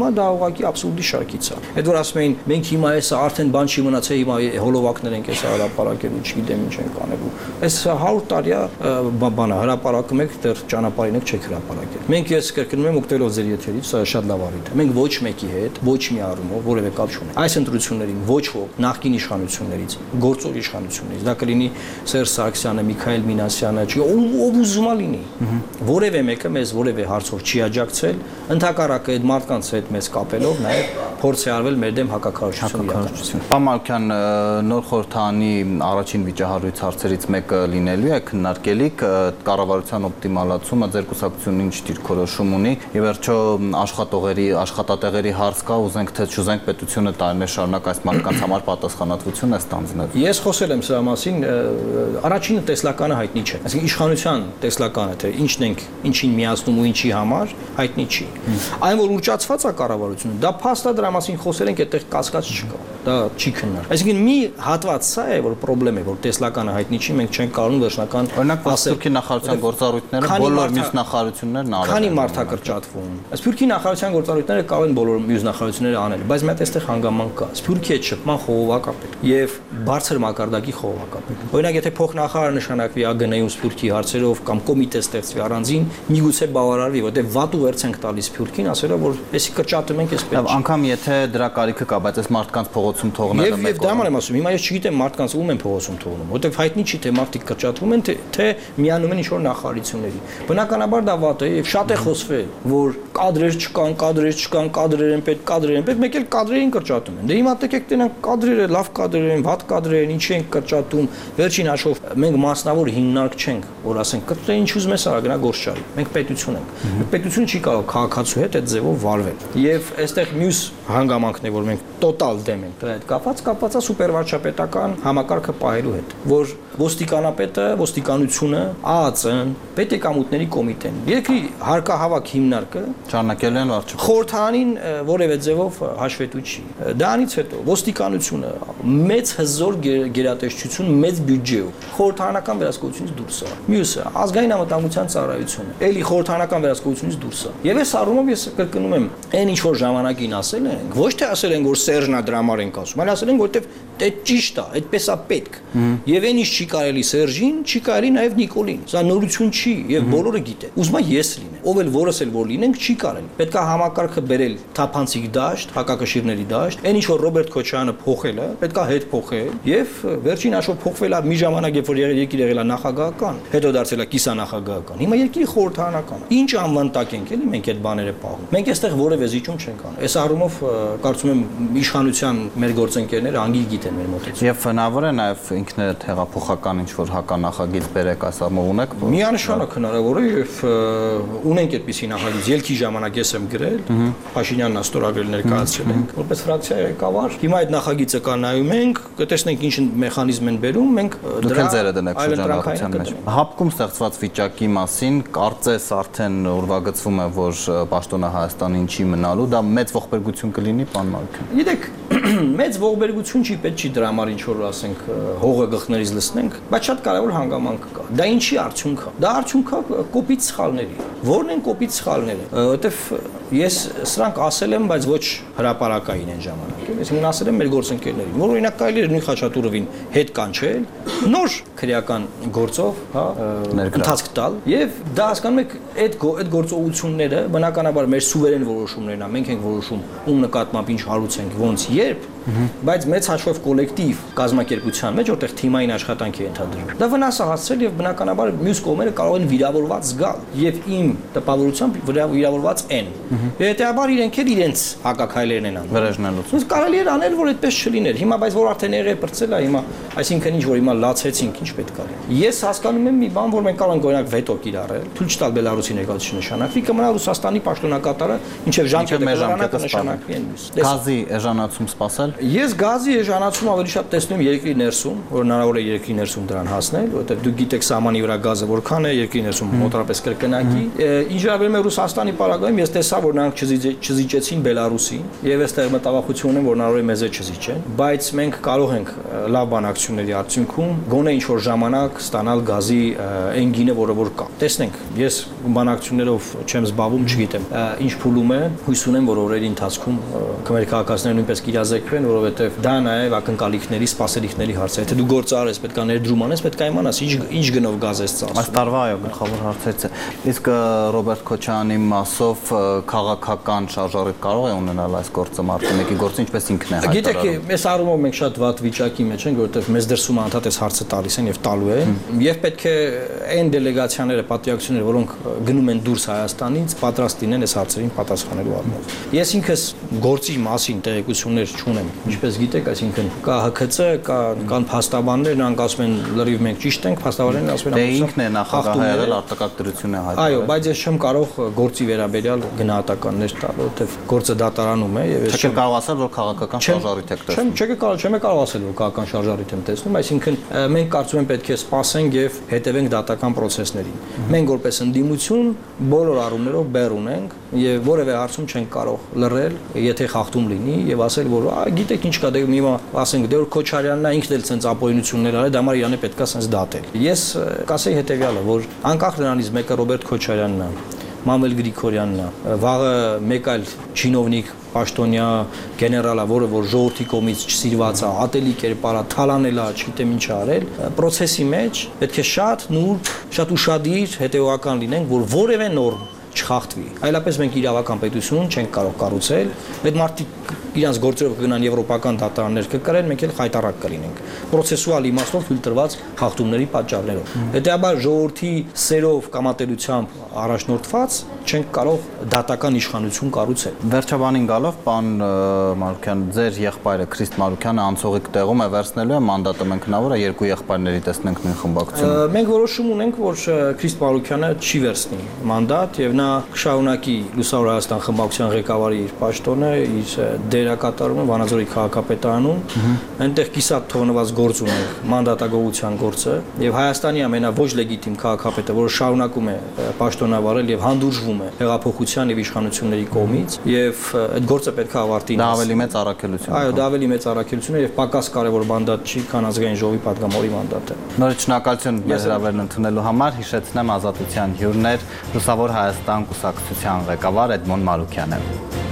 ուղղակի աբսուրդի շարքից է։ Այդ որ ասում էին մենք հիմա էսա արդեն բան չի մնացել, հիմա հոլովակներ ենք էսա հրապարակելու, չգիտեմ ինչ ենք անելու։ Այս հարյուր տարի բանը հրապարակում եք, դեռ ճանապարհին եք չեք հրապարակել։ Մենք ես կրկնում եմ օգտվելով ձեր եթերից, սա շատ լավ առիթ է։ Մենք ոչ մեկի հետ, ոչ մի առումով որևէ կապ չունենք։ Այս ընտրություններին ոչ ոք նախկին իշխանություններից, գործող իշխանություններից, դա կլինի Սերժ Սարգսյանը, Միքայել Մինասյանը, չի ով ուզում է լինի։ Որևէ մեկը մեզ որևէ հարցով չի աջակցել, ընդհակառակը այդ մարդկանց հետ մեզ կապելով նաև փորձ է արվել մեր դեմ հակակարողություն։ Պարոն Մանուկյան, նոր խորհրդանի առաջին վիճահարույց հարցերից մեկը լինելու է քննարկելիք կառավարության օպտիմալացումը, ձեր կուսակցությունն ինչ դիրքորոշում ունի։ Ի վերջո աշխատողերի, աշխատատեղերի հարց կա, ուզենք թե չուզենք պետությունը տարիներ շարունակ այս մարդկանց համար պատասխանատվություն է ստանձնել։ Ես խոսել եմ սրա մասին, առաջինը տեսլականը հայտնի չէ։ Այսինքն իշխանության տեսլականը, թե ինչն ենք, ինչին միացնում ու ինչի համար, հայտնի չի։ Այն որ ուռճացված է կառավարությունը, դա փաստ է, դրա մասին խոսել ենք, այդտեղ կասկած չկա։ Դա չի քննարկվում։ Այսինքն մի հատված սա է, որ խնդրեմ է, որ տեսլականը հայտնի չի, մենք չենք կարող վերջնական օրինակ Սփյուռքի նախարարության գործառույթները բոլոր մյուս նախարարություններն արել են։ Քանի մարդ է կրճատվում։ Սփյուռքի նախարարության գործառույթները կարող են բոլոր մյուս նախարարությունները անել, բայց մի հատ այստեղ հանգամանք կա։ Սփյուռքի հետ շփման խողովակ է պետք եւ բարձր մակարդակի խողովակ է պետք։ Օրինակ եթե փոխնախարար նշանակվի ԱԳՆ-ում Սփյուռքի հարցերով կամ կոմիտե ստեղծվի առանձին, միգուցե բավարարվի, որտեղ վատ ու վերց ենք տալիս Սփյուռքին, ասելով որ էսի կրճատում ենք, էս պետք է։ Անկամ եթե դրա կարիքը կա, բայց այս մարդկանց փողոցում թողնելը մեկ։ Եվ դա ման եմ ասում, հիմա ես չգիտեմ մարդկանց ում են փողոցում թողնում, որտեղ հայտնի չի թե մարդիկ կրճատվում են, թե միանում են ինչ-որ նախարարությունների։ Բնականաբար դա վատ է եւ շատ է խոսվել, որ կադրեր չկան, կադրեր չկան, կադրեր են պետք, կադրեր են պետք, մեկ էլ կադրերին կրճատում են։ Դե հիմա տեկեք տենան կադրերը, լավ կադրեր են, վատ կադրեր են, ինչի են կրճատում։ Վերջին հաշվով մենք մասնավոր հիմնարկ չենք, որ ասենք կտրե ինչ ուզում ես արա գնա գործչարի։ Մենք պետություն ենք։ Պետություն չի կարող քաղաքացու հետ այդ ձևով վարվել։ Եվ այստեղ մյուս հանգամանքն է, որ մենք տոտալ դեմ ենք դրա հետ կապված, կապված է սուպերվարչապետական համակարգը պահելու հետ, որ ոստիկանապետը, ոստիկանությունը, ԱԱԾ-ն, պետեկամուտների կոմիտեն, երկրի հարկահավաք հիմնարկը շարունակել են վարչապետ։ Խորհրդանին որևէ ձևով հաշվետու չի։ Դրանից հետո ոստիկանությունը մեծ հզոր գերատեսչություն, մեծ բյուջեով խորհրդանական վերահսկողությունից դուրս է։ Մյուսը ազգային անվտանգության ծառայությունը, էլի խորհրդանական վերահսկողությունից դուրս է։ Եվ այս առումով ես կրկնում եմ, այն ինչ որ ժամանակին ասել ենք, ոչ թե ասել են որ Սերժն է դրա համար ենք ասում, այլ ասել են որտեվ դա ճիշտ է, այդպես է պետք։ Եվ այն ինչ չի կարելի Սերժին, չի կարելի նաև Նիկոլին։ Սա նորություն չի եւ բոլորը գիտեն։ Ուզում եմ ես լինեմ, ով էլ որս էլ որ լինենք, չի կարելի։ Պետք է համակարգը բերել թափանցիկ դաշտ, հակակշիռների դաշտ, այն ինչ որ Ռոբերտ Քոչարյանը փոխել է, պետք է հետ փոխել եւ վերջին հաշվով փոխվել է մի ժամանակ, երբ որ երկիր եղել է նախագահական, հետո դարձել է կիսանախագահական։ Հիմա երկիրը խորհրդարանական է։ Ինչ անվան տակ ենք էլի մենք այդ բաները պահում։ Մենք այստեղ որևէ զիջում չենք անում։ Այս առումով կարծում եմ իշխանության մեր գործընկերները անգիր գիտեն մեր մոտեցումը։ Եվ հնարավոր է նաև ինքներդ հեղափոխական ինչ որ հականախագիծ բերեք այս առումով ունեք։ Միանշանակ հնարավոր է եւ ունենք այդպիսի նախագիծ։ Ելքի ժամանակ ես եմ գրել, Փաշինյանն է ստորագրել ներկայացրել ենք, որպես ֆրակցիա ղեկավար։ Հիմա այդ նախագիծը կա նայում ենք, կտեսնենք ինչ մեխանիզմ են բերում, մենք դրա ձերը դնենք շրջանառության մեջ։ Հապկում ստեղծված վիճակի մասին կարծես արդեն ուրվագծվում է, որ պաշտոնը Հայաստանին չի մնալու, դա մեծ ողբերգություն կլինի, պարոն Մանուկյան։ Գիտեք, մեծ ողբերգություն չի, պետք չի դրա համար ինչ որ ասենք հողը գլխներից լցնենք, բայց շատ կարևոր հանգամանք կա։ Դա ինչի արդյունք է։ Դա արդյունք է կոպիտ սխալների։ Որն են կոպիտ սխալները։ Որտեվ ես սրանք ասել եմ, բայց ոչ հրապարակային են ժամանակին։ Այսինքն ասել եմ մեր գործընկերներին, որ օրինակ կարելի է Նույն Խաչատուրովին հետ կանչել, նոր քրեական գործով, հա, ընթացք տալ, եւ դա հասկանում եք, այդ այդ գործողությունները բնականաբար մեր սուվերեն որոշումներն են, մենք ենք որոշում ում նկատմամբ ինչ հարուց ենք, ոնց, երբ, բայց մեծ հաշվով կոլեկտիվ կազմակերպության մեջ, որտեղ թիմային աշխատանք է ենթադրվում։ Դա վնաս է հասցրել եւ բնականաբար մյուս կողմերը կարող են վիրավորված զգալ եւ իմ տպավորությամբ վիրավորված են։ Հետեւաբար իրենք էլ իրենց հակակայլերն են անում։ Վրեժնելուց։ Կարելի էր անել, որ այդպես չլիներ։ Հիմա բայց որ արդեն եղե բրծել է, հիմա, այսինքն ինչ որ հիմա լացեցինք, ինչ պետք է լինի։ Ես հասկանում եմ մի բան, որ մենք կարող ենք օրինակ վետո կիրառել, թույլ չտալ Բելարուսի ներկայացուցիչ նշանակվի, կմնա Ռուսաստանի պաշտոնակատարը, ինչեւ ժամկետը նշանակվի են մյուս։ Գազի էժանացում սпасել։ Ես գազի էժանացում ավելի շատ տեսնում եմ երկրի ներսում, որ հնարավոր է երկրի ներսում դրան հասնել, որովհետեւ դուք գիտեք սահմանի վրա գազը որքան է, երկրի ներսում մոտավորապես կրկնակի։ Ինչ վերաբերում է Ռուսաստանի պարագայում, ես տեսա, որ նրանք չզիջեցին Բելարուսին, եւ այստեղ մտավախություն ունեմ, որ հնարավոր է մեզ չզիջեն, բայց մենք կարող ենք լավ բանակցությունների արդյունքում գոնե ինչ որ ժամանակ ստանալ գազի այն գինը, որը որ կա։ Տեսնենք, ես բանակցություններով չեմ զբաղվում, չգիտեմ, ինչ փուլում է, հույս ունեմ, որ օրերի ընթացքում քմեր քաղաքացիները նույնպես կիրազեկվեն, որովհետեւ դա նաեւ ակնկալիքների, սպասելիքների հարց է։ Եթե դու գործարես, պետք է ներդրում անես, պետք է իմանաս ինչ ինչ գնով գազ ես ծախսում։ Այս տարվա այո, գլխավոր հարցերից է։ Իսկ Ռոբերտ Քոչարյանի մասով քաղաքական շարժառիթ կարող է ունենալ այս գործը մարդու մեկի գործը, ինչպես ինքն է հայտարարում։ Գիտեք, այս առումով մենք շատ վատ վիճակի մեջ ենք, որովհետեւ մեզ դրսում անդադ այս հարցը տալիս են եւ տալու են, եւ պետք է այն դելեգացիաները, պատվիրակությունները, որոնք գնում են դուրս Հայաստանից, պատրաստ լինեն այս հարցերին պատասխանելու առումով։ Ես ինքս գործի մասին տեղեկություններ չունեմ, ինչպես գիտեք, այսինքն կա Հ K C, կա կան փաստաբաններ, նրանք ասում են լրիվ մենք ճիշտ ենք, փաստաբաններն ասում են դե ինքն է նախագահը եղել, արտակարգ է հայտարարել։ Այո, բայց ես չեմ կարող գործի վերաբերյալ գնահատականներ տալ, որովհետեւ գործը դատարանում է եւ ես չեմ կարող ասել, որ քաղաքական շարժառիթ եք տեսնում։ Չեմ, չեմ կարող, չեմ կարող ասել, որ քաղաքական շարժառիթ եմ տեսնում, այսինքն մենք կարծում եմ պետք է սպասենք եւ հետևենք դատական process-ներին։ Մենք որպես ընդդիմություն բոլոր առումներով բեռ ունենք եւ որևէ հարցում չենք կարող լռել, եթե խախտում լինի եւ ասել, որ գիտեք ինչ կա, դե հիմա ասենք դե որ Քոչարյանն է ինքն էլ ցենց ապօրինություններ արել, դա համար իրանը պետքա ցենց դատել։ Ես կասեի հետեւյալը, որ անկախ նրանից մեկը Ռոբերտ Քոչարյանն է, Մամել Գրիգորյանն է, վաղը մեկ այլ չինովնիկ պաշտոնյա գեներալա, որը որ ժողովրդի կողմից չսիրված է, ատելի կերպար է, թալանել է, չգիտեմ ինչ արել, process-ի մեջ պետք է շատ նուրբ, շատ ուշադիր, հետեւական լինենք, որ որևէ նորմ չխախտվի։ Այլապես մենք իրավական պետություն չենք կարող կառուցել, այդ մարդիկ իրանց գործերով կգնան եվրոպական դատարաններ կկրեն, մենք էլ խայտարակ կլինենք։ Պրոցեսուալ իմաստով թույլ տրված խախտումների պատճառներով։ Հետեւաբար ժողովրդի սերով կամատելությամբ առաջնորդված չենք կարող դատական իշխանություն կառուցել։ Վերջաբանին գալով, պարոն Մարուկյան, ձեր եղբայրը Քրիստ Մարուկյանը անցողիկ տեղում է վերցնելու է մանդատը, մենք հնարավոր է երկու եղբայրների տեսնենք նույն խմբակցություն։ Մենք որոշում ունենք, որ Քրիստ Մարուկյանը չի վերցնի մանդատ եւ նա կշարունակի Լուսավոր Հայաստան խմբակցության ղեկավարի իր պաշտոնը, իր դերակատարումը Վանաձորի քաղաքապետարանում, այնտեղ կիսատ թողնված գործ ունենք, մանդատագողության գործը, եւ Հայաստանի ամենաոչ լեգիտիմ քաղաքապետը, որը շարունակում է պաշտոնավարել եւ հանդուրժվում է հեղափոխության եւ իշխանությունների կողմից, եւ այդ գործը պետք է ավարտի։ Դա ավելի մեծ առաքելություն է։ Այո, դա ավելի մեծ առաքելություն է եւ պակաս կարեւոր մանդատ չի, քան ազգային ժողովի պատգամավորի մանդատը։ Նորից շնորհակալություն մեզ հրավերն ընդունելու համար, հիշեցնեմ Ազատության հյուրներ Լուսավոր Հայաստան կուսակցության ղեկավար Էդմոն Մարուկյանը։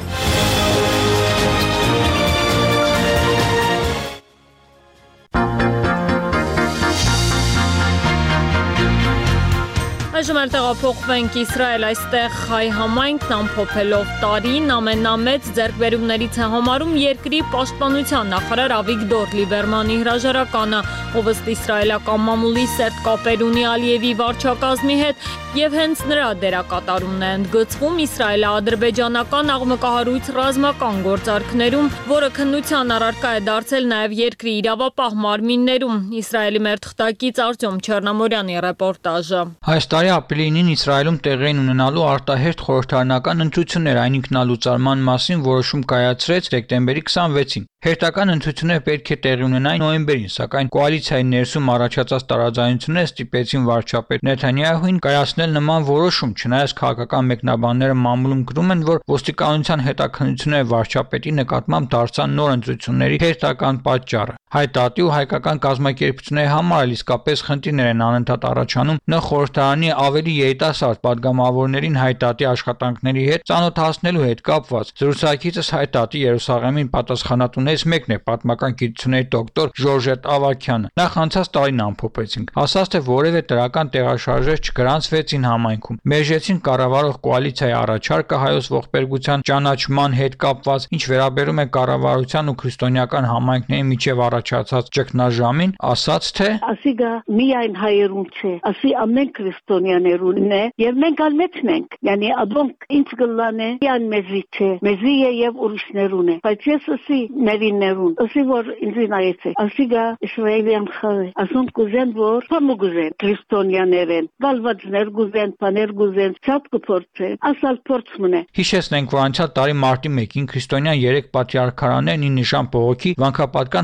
Այժմ էլ տեղափոխվենք Իսրայել, այստեղ հայ համայնքն ամփոփելով տարին ամենամեծ ձեռքբերումներից է համարում երկրի պաշտպանության նախարար Ավիգդոր Լիբերմանի հրաժարականը, ով ըստ իսրայելական մամուլի սերտ կապեր ունի Ալիևի վարչակազմի հետ եւ հենց նրա դերակատարումն է ընդգծվում իսրայելա-ադրբեջանական աղմկահարույց ռազմական գործարքներում, որը քննության առարկա է դարձել նաեւ երկրի իրավապահ մարմիններում։ Իսրայելի մեր թղթակից Արտյոմ Չեռնամորյանի ռեպորտաժը։ Այս տարի ապրիլին Իսրայելում տեղի են ունենալու արտահերթ խորհրդարանական ընտրություններ, այն ինքնալուծարման մասին որոշում կայացրեց դեկտեմբերի քսանվեցին։ Հերթական ընտրությունները պետք է տեղի ունենային նոյեմբերին, սակայն կոալիցիայի ներսում առաջացած տարաձայնությունները ստիպեցին վարչապետ Նեթանյահուին կայացնել նման որոշում, չնայած քաղաքական մեկնաբանները մամուլում կրում են, որ ոստիկանության հետաքննությունները վարչապետի նկատմամբ դարձան նոր ընտրությունների հերթական պատճառը։ Հայտատի ու հայկական կազմակերպությունների համար էլ իսկապես խնդիրներ են անընդհատ առաջանում ն խորհրդարանի ավելի երիտասարդ պատգամավորներին հայտատի աշխատանքների հետ ծանոթացնելու հետ կապված։ Զրուցակիցս հայտատի Երուսաղեմին պատասխանատուներից մեկն է պատմական գիտությունների դոկտոր Ժորժետ Ավակյանը։ Նախ անցած տարին ամփոփեցինք, ասաց թե որևէ դրական տեղաշարժեր չգրանցվեցին համայնքում։ Մերժեցին կառավարող կոալիցիայի առաջարկը հայոց ողբերգության ճանաչման հետ կապված, ինչ վերաբերում է կառավարության ու քրիստոնեական համայնքների միջև առաջացած ճգնաժամին, ասաց թե ասիգա միայն հայերուն չէ, ասի ամեն քրիստոնյաներուն է եւ մենք ալմեցն ենք, yani adonk ինձ գլան է, յան մեզի չէ, մեզի է եւ ուրիշներուն է, բայց ես ասի ներիներուն, ասի որ ինձ նայեցեք, ասիգա իսրայելյան խաղ, ասոնք կուզեն որ փամու գուզեն քրիստոնյաներեն, գալվածներ գուզեն, բաներ գուզեն, ցած կփորձեն, ասալ փորձ մնե։ Հիշեցնենք, որ անցյալ տարի մարտի մեկին քրիստոնյան երեք պատրիարքարաներն ի նշան բողոքի վանքապատկան հողերի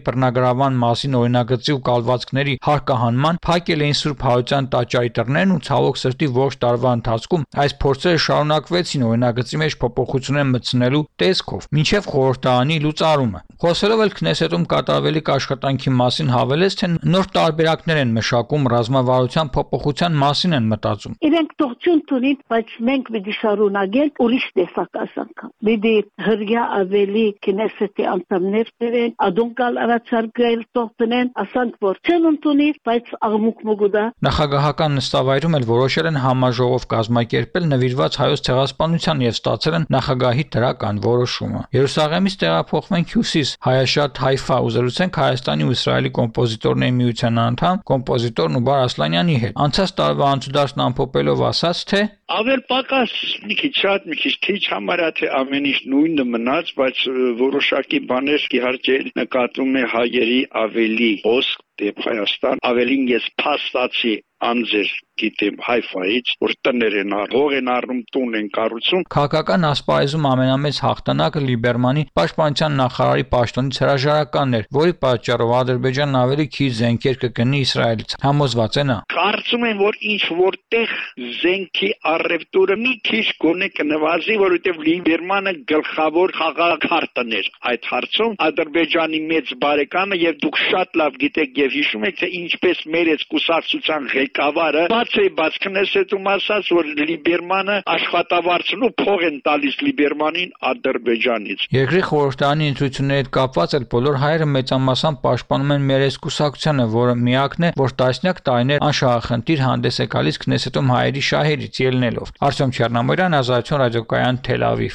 բռնագրավան մասին օրինագծի ու կալվածքների հարկահանման փակել էին Սուրբ Հայության տաճարի դռներն ու ցավոք սրտի ողջ տարվա ընթացքում այս փորձերը շարունակվեցին օրինագծի մեջ փոփոխություններ մտցնելու տեսքով մինչև խորհրդարանի լուծարումը։ Խոսելով էլ Քնեսետում կատարվելիք աշխատանքի մասին հավելեց, թե նոր տարբերակներ են մշակում, ռազմավարության փոփոխության մասին են մտածում։ Իրենք թողություն տունին, բայց մենք պիտի շարունակենք ուրիշ տեսակազանքով։ Պիտի հրյա ավելի Քնեսետի անդամներ տերեն, ադոնկալ առաջարկել թողնեն, ասանք որ չեն ընդունի, բայց աղմուկ մոգուդա։ Նախագահական նստավայրում էլ որոշել են համաժողով կազմակերպել նվիրված հայոց ցեղասպանության եւ ստացել են նախագահի դրական որոշումը։ Երուսաղեմից տեղափոխվենք հյուսիս Հայաշատ Հայֆա ու զրուցենք Հայաստանի ու Իսրայելի կոմպոզիտորների միության անդամ կոմպոզիտոր Նուբար Ասլանյանի հետ։ Անցած տարվա անցուդարձն ամփոփելով ասաց, թե Ավել պակաս մի քիչ շատ մի քիչ քիչ համարյա թե ամեն ինչ նույնը մնաց, բայց որոշակի բաներ իհարկե նկատում է հայերի ավելի հոսք դեպ Հայաստան, ավելին ես փաստացի անձեր գիտեմ Հայֆայից, որ տներ են հող են առնում, տուն են կառուցում։ Քաղաքական ասպարեզում ամենամեծ հաղթանակը Լիբերմանի պաշտպանության նախարարի պաշտոնից հրաժարականն էր, որի պատճառով Ադրբեջանն ավելի քիչ զենքեր կգնի Իսրայելից։ Համոզված է նա։ Կարծում եմ, որ ինչ որտեղ զենքի առևտուրը մի քիչ գոնե կնվազի, որովհետև Լիբերմանը գլխավոր խաղաղարտն էր այդ հարցում, Ադրբեջանի մեծ բարեկամը, եւ դուք շատ լավ գիտեք եւ հիշում եք, թե ինչպես մեր այս կուսակցության ղեկավարը բաց է բաց Քնեսետում ասաց, որ Լիբերմանը աշխատավարձն ու փող են տալիս Լիբերմանին Ադրբեջանից։ Երկրի խորհրդարանի ընտրությունների հետ կապված էլ բոլոր հայերը մեծամասամբ պաշտպանում են մեր այս կուսակցությանը, որը միակն է, որ տասնյակ տարիներ անշահախնդիր հանդես է գալիս Քնեսետում հայերի շահերից ելնելով։ Արտյոմ Չեռնամորյան, Ազատություն ռադիոկայան, Թել Ավիվ։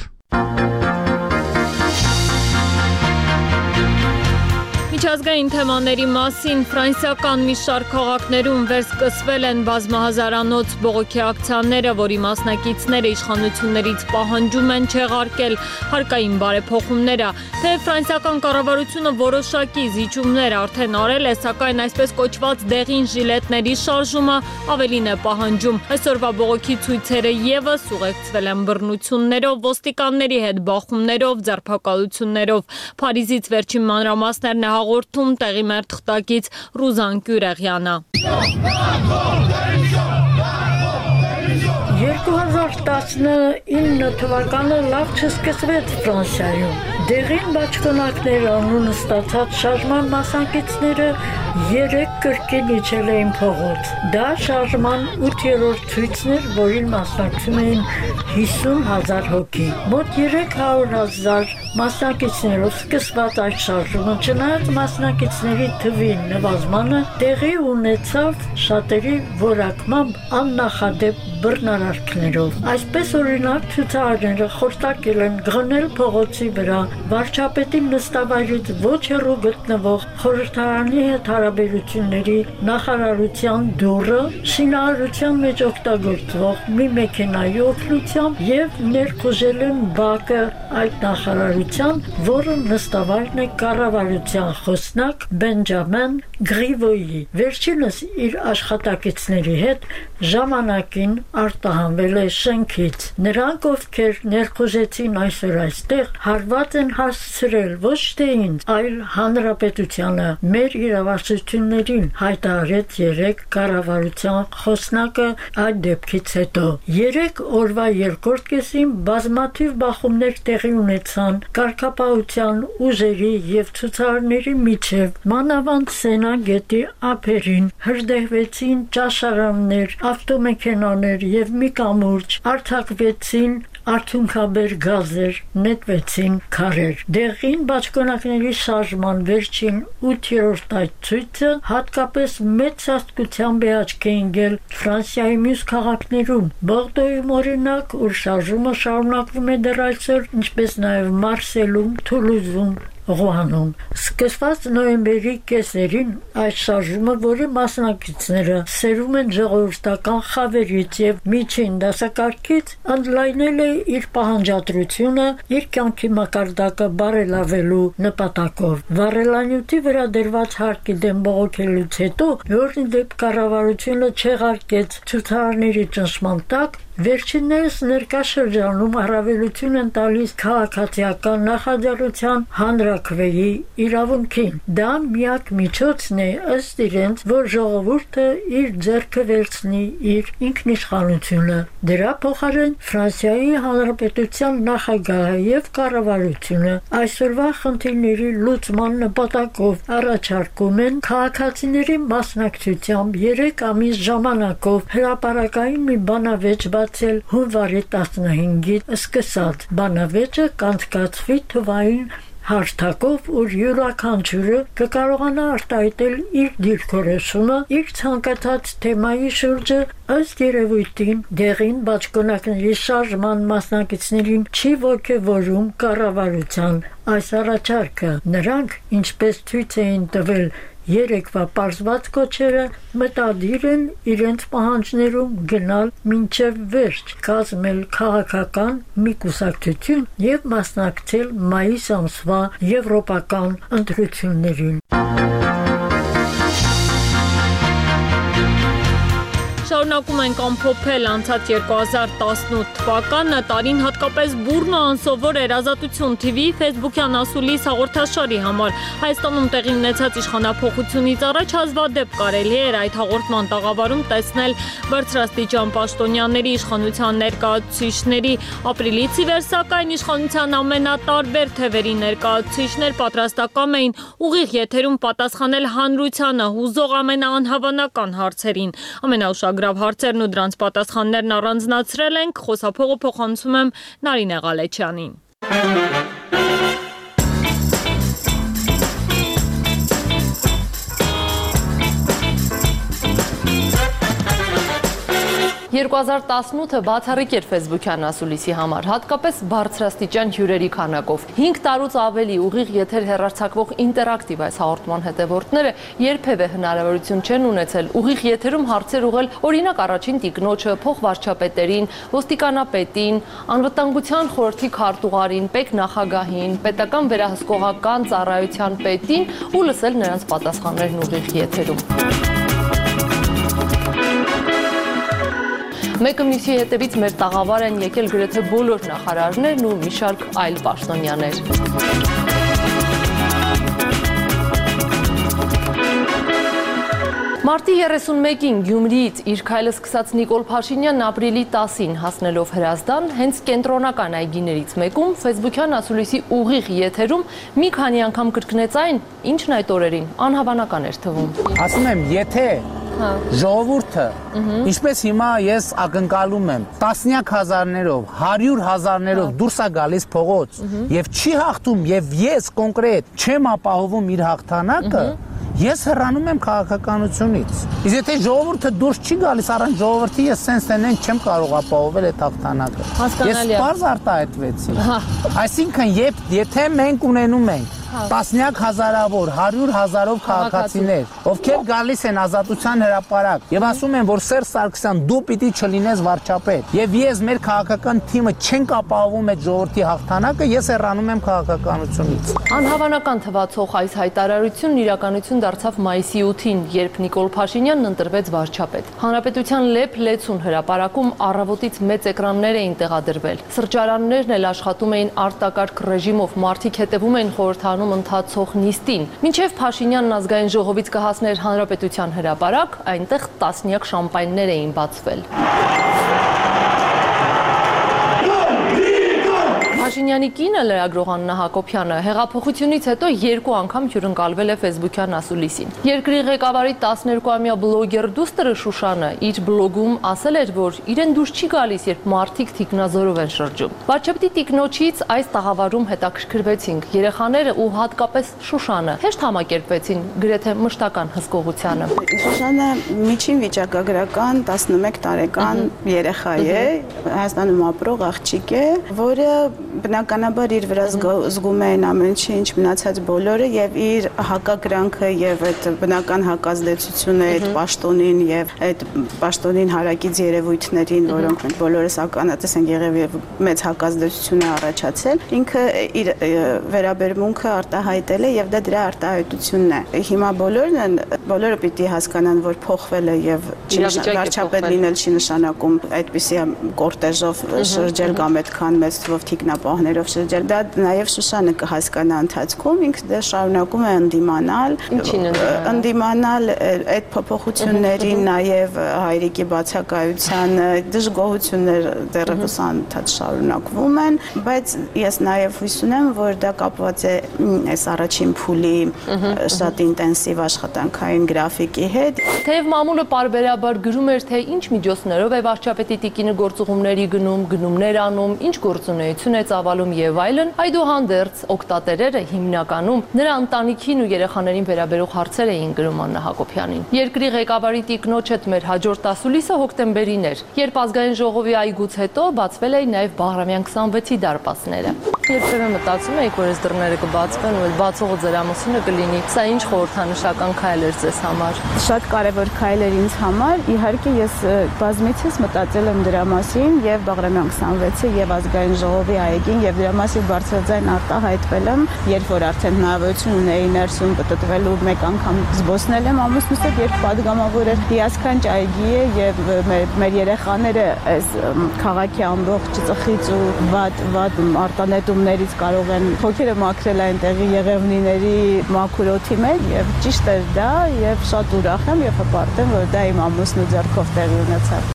Միջազգային թեմաների մասին ֆրանսիական մի շարք քաղաքներում վերսկսվել են բազմահազարանոց բողոքի ակցիաները, որի մասնակիցները իշխանություններից պահանջում են չեղարկել հարկային բարեփոխումները, թե ֆրանսիական կառավարությունը որոշակի զիջումներ արդեն արել է, սակայն այսպես կոչված դեղին ժիլետների շարժումը ավելին է պահանջում։ Այսօրվա բողոքի ցույցերը եւս ուղեկցվել են բռնություններով, ոստիկանների հետ բախումներով, ձերբակալություններով։ Փարիզից վերջին մանրամասներն է հաղորդում տեղի մեր թղթակից Ռուզան Կյուրեղյանը։ երկու հազար տասնինը թվականը լավ չսկսվեց Ֆրանսիայում։ Դեղին բաճկոնակները անունը ստացած շարժման մասնակիցները երեք կրկին իջել էին փողոց։ Դա շարժման ութերորդ ցույցն էր, որին մասնակցում էին հիսուն հազար հոգի։ Մոտ երեք հարյուր հազար մասնակիցներով սկսված այդ շարժումը, չնայած մասնակիցների թվի նվազմանը, տեղի ունեցավ շատերի որակմամբ աննախադեպ բռնարարքներով։ Այսպես օրինակ ցուցարարները խորտակել են գնել փողոցի վրա վարչապետի նստավայրից ոչ հեռու գտնվող խորհրդարանի հետ հարաբերությունների նախարարության դուռը, շինարարության մեջ օգտագործվող մի մեքենայի օգնությամբ եւ ներխուժել են բակը այդ նախարարության, որը նստավայրն է կառավարության խոսնակ Բենջամեն Գրիվոյի։ Վերջինս իր աշխատակիցների հետ ժամանակին արտահանվել է շենքից։ Նրանք, ովքեր ներխուժեցին այսօր այստեղ, հարված են հասցրել ոչ թե ինձ, այլ հանրապետությանը, մեր իրավասություններին, հայտարարեց երեք կառավարության խոսնակը այդ դեպքից հետո։ Երեք օրվա երկրորդ կեսին բազմաթիվ բախումներ տեղի ունեցան կարգապահության ուժերի եւ ցուցարարների միջև, մանավանդ Սենա գետի ափերին հրդեհվեցին ճաշարաններ, ավտոմեքենաներ եւ մի կամուրջ, արձակվեցին արդյունքաբեր գազեր, նետվեցին քարեր։ Դեղին բաճկոնակների շարժման վերջին ութերորդ այդ ցույցը հատկապես մեծ սաստկությամբ է աչքի ընկել Ֆրանսիայի մյուս քաղաքներում։ Բորդոյում օրինակ, ուր շարժումը շարունակվում է դեռ այսօր, ինչպես նաև Մարսելում, Թուլուզում, Ռուանում։ Սկսված նոյեմբերի կեսերին այս շարժումը, որի մասնակիցները սերում են ժողովրդական խավերից եւ միջին դասակարգից, ընդլայնել է իր պահանջատրությունը իր կյանքի մակարդակը բարելավելու նպատակով։ Վառելանյութի վրա դրված հարկի դեմ բողոքելուց հետո, որին դեպ կառավարությունը չեղարկեց ցուցարարների ճնշման տակ, Վերջիններս ներկա շրջանում առավելություն են տալիս քաղաքացիական նախաձեռնության հանրաքվեի իրավունքին։ Դա միակ միջոցն է ըստ իրենց, որ ժողովուրդը իր ձեռքը վերցնի իր ինքնիշխանությունը։ Դրա փոխարեն Ֆրանսիայի Հանրապետության նախագահը եւ կառավարությունը այսօրվա խնդիրների լուծման նպատակով առաջարկում են քաղաքացիների մասնակցությամբ երեք ամիս ժամանակով հրապարակային մի բանավեճ բացել հունվարի տասնհինգից սկսած։ Բանավեճը կանցկացվի թվային հարթակով, որ յուրաքանչյուրը կկարողանա արտահայտել իր դիրքորոշումը իր ցանկացած թեմայի շուրջը ըստ երևույթին դեղին բաճկոնակների շարժման մասնակիցներին չի ոգևորում կառավարության այս առաջարկը։ Նրանք, ինչպես ցույց էին տվել երեկվա պարզված կոչերը, մտադիր են իրենց պահանջներում գնալ մինչև վերջ, կազմել քաղաքական մի կուսակցություն եւ մասնակցել մայիս ամսվա եվրոպական ընտրություններին։ Շարունակում ենք ամփոփել անցած երկու հազար տասնութ թվականը, տարին հատկապես բուռն ու անսովոր էր Ազատություն թիվի Facebook-յան ասուլիս հաղորդաշարի համար։ Հայաստանում տեղի ունեցած իշխանափոխությունից առաջ հազվադեպ կարելի էր այդ հաղորդման տաղավարում տեսնել բարձրաստիճան պաշտոնյաների իշխանության ներկայացուցիչների։ Ապրիլից ի վեր, սակայն իշխանության ամենատարբեր թևերի ներկայացուցիչներ պատրաստակամ էին ուղիղ եթերում պատասխանել հանրությանը հուզող ամենաանհավանական հարցերին։ Ամենաուշագրավ հարցերն ու դրանց պատասխաններն առանձնացրել ենք, խոսափողը փոխանցում եմ Նարինե Ղալեչյանին։ երկու հազար տասնութը բացառիկ էր Facebook-յան ասուլիսի համար, հատկապես բարձրաստիճան հյուրերի քանակով։ հինգ տարուց ավելի ուղիղ եթեր հեռարձակվող ինտերակտիվ այս հաղորդման հետևորդները երբևէ հնարավորություն չեն ունեցել ուղիղ եթերում հարցեր ուղղել օրինակ առաջին տիկնոջը, փոխվարչապետերին, ոստիկանապետին, անվտանգության խորհրդի քարտուղարին, պետնախագահին, պետական վերահսկողական ծառայության պետին ու լսել նրանց պատասխաններն ուղիղ եթերում։ Մեկը մյուսի հետևից մեր տաղավար են եկել գրեթե բոլոր նախարարներն ու մի շարք այլ պաշտոնյաներ։ Մարտի երեսունմեկին Գյումրիից իր քայլը սկսած Նիկոլ Փաշինյանն ապրիլի տասին հասնելով Հրազդան, հենց կենտրոնական այգիներից մեկում Facebook-յան ասուլիսի ուղիղ եթերում մի քանի անգամ կրկնեց այն, ինչն այդ օրերին անհավանական էր թվում։ Ասում եմ, եթե ժողովուրդը, ինչպես հիմա ես ակնկալում եմ, տասնյակ հազարներով, հարյուր հազարներով դուրս է գալիս փողոց եւ չի հաղթում եւ ես կոնկրետ չեմ ապահովում իր հաղթանակը, ես հեռանում եմ քաղաքականությունից։ Իսկ եթե ժողովուրդը դուրս չի գալիս առանց ժողովրդի, ես sense տենեն չեմ կարող ապահովել այդ հաղթանակը։ Ես բարձ արտահայտվեցի։ Այսինքն, եթե մենք ունենում ենք տասնյակ հազարավոր, հարյուր հազարով քաղաքացիներ, ովքեր գալիս են Ազատության հրապարակ եւ ասում են, որ Սերժ Սարգսյան դու պիտի չլինես վարչապետ, եւ ես մեր քաղաքական թիմը չենք ապահովում այդ ժողովրդի հաղթանակը, ես հեռանում եմ քաղաքականությունից։ Անհավանական թվացող այս հայտարարությունն իրականություն դարձավ մայիսի ութին, երբ Նիկոլ Փաշինյանն ընտրվեց վարչապետ։ Հանրապետության լեփ-լեցուն հրապարակում առավոտից մեծ էկրաններ էին տեղադրվել։ Սրճարաններն էլ աշխատում էին արտակարգ ռեժիմով, մարդիկ հետևում էին խորհրդանում ընթացող նիստին։ Մինչև Փաշինյանն ազգային ժողովից կհասներ Հանրապետության հրապարակ, այնտեղ տասնյակ շամպայններ էին բացվել։ Փաշինյանի կինը լրագրող Աննա Հակոբյանը հեղափոխությունից հետո երկու անգամ հյուրընկալվել է Facebook-յան ասուլիսին։ Երկրի ղեկավարի տասներկուամյա բլոգեր դուստրը Շուշանը իր բլոգում ասել էր, որ իրեն դուրս չի գալիս, երբ մարդիկ թիկնազորով են շրջում։ Վարչապետի տիկնոջից այս տաղավարում հետաքրքրվեցինք։ Երեխաները ու հատկապես Շուշանը հեշտ համակերպվեցին գրեթե մշտական հսկողությանը։ Շուշանը միջին վիճակագրական տասնմեկ տարեկան երեխա է, Հայաստանում ապրող աղջիկ է, որը բնականաբար իր վրա զգում են ամեն ինչ մնացած բոլորը եւ իր հակակրանքը եւ այդ բնական հակազդեցությունը այդ պաշտոնին եւ այդ պաշտոնին հարակից երևույթներին, որոնք մենք բոլորս ականատես ենք եղել եւ մեծ հակազդեցություն է առաջացել, ինքը իր վերաբերմունքը արտահայտել է եւ դա դրա արտահայտությունն է։ Հիմա բոլորն են բոլորը պիտի հասկանան, որ փոխվել է եւ վարչապետ լինել չի նշանակում այդպիսի կորտեժով շրջել կամ այդքան մեծ թվով թիկնապահներով շրջել։ Դա նաեւ Շուշանը կհասկանա ընթացքում, ինքը դե շարունակում է ընդդիմանալ, ընդդիմանալ այդ փոփոխություններին, նաեւ հայրիկի բացակայությանը, դժգոհություններ դեռևս անընդհատ շարունակվում են, բայց ես նաեւ հույս ունեմ, որ դա կապված է այս առաջին փուլի շատ ինտենսիվ աշխատանքային գրաֆիկի հետ։ Թեև մամուլը պարբերաբար գրում էր, թե ինչ միջոցներով է վարչապետի տիկինը գործուղումների գնում, գնումներ անում, ինչ գործունեություն է ծավալում եւ այլն, այդուհանդերձ օգտատերերը հիմնականում նրա ընտանիքին ու երեխաներին վերաբերող հարցեր էին գրում Աննա Հակոբյանին։ Երկրի ղեկավարի տիկնոջ հետ մեր հաջորդ ասուլիսը հոկտեմբերին էր, երբ ազգային ժողովի այգուց հետո բացվել էին նաեւ Բաղրամյան քսանվեցի դարպասները։ Երբևէ մտածում եք, որ այս դռները կբացվեն ու այդ բացողը ձեր ամուսինը կլինի։ Սա ինչ խորհրդանշական քայլ էր ձեզ համար։ Շատ կարևոր քայլ էր ինձ համար։ Իհարկե ես բազմիցս մտածել եմ դրա մասին եւ Բաղրամյան քսանվեցի եւ ազգային ժողովի այգին եւ դրա մասին բարձրաձայն արտահայտվել եմ, երբ որ արդեն հնարավորություն ունեի ներսում պտտվելու մեկ անգամ զբոսնել եմ ամուսնուս հետ, երբ падգամավոր էր հիասքանչ այգի է եւ մեր երեխաները այս քաղաքի ամբողջ ծխից ու վատ վատ արտանետումներից կարող են փոքերը մաքրել այնտեղի եղևնիների մաքուր օդի մեջ եւ ճիշտ էր դա եւ շատ ուրախ եմ եւ հպարտ եմ, որ դա իմ ամուսնու ձեռքով տեղի ունեցավ։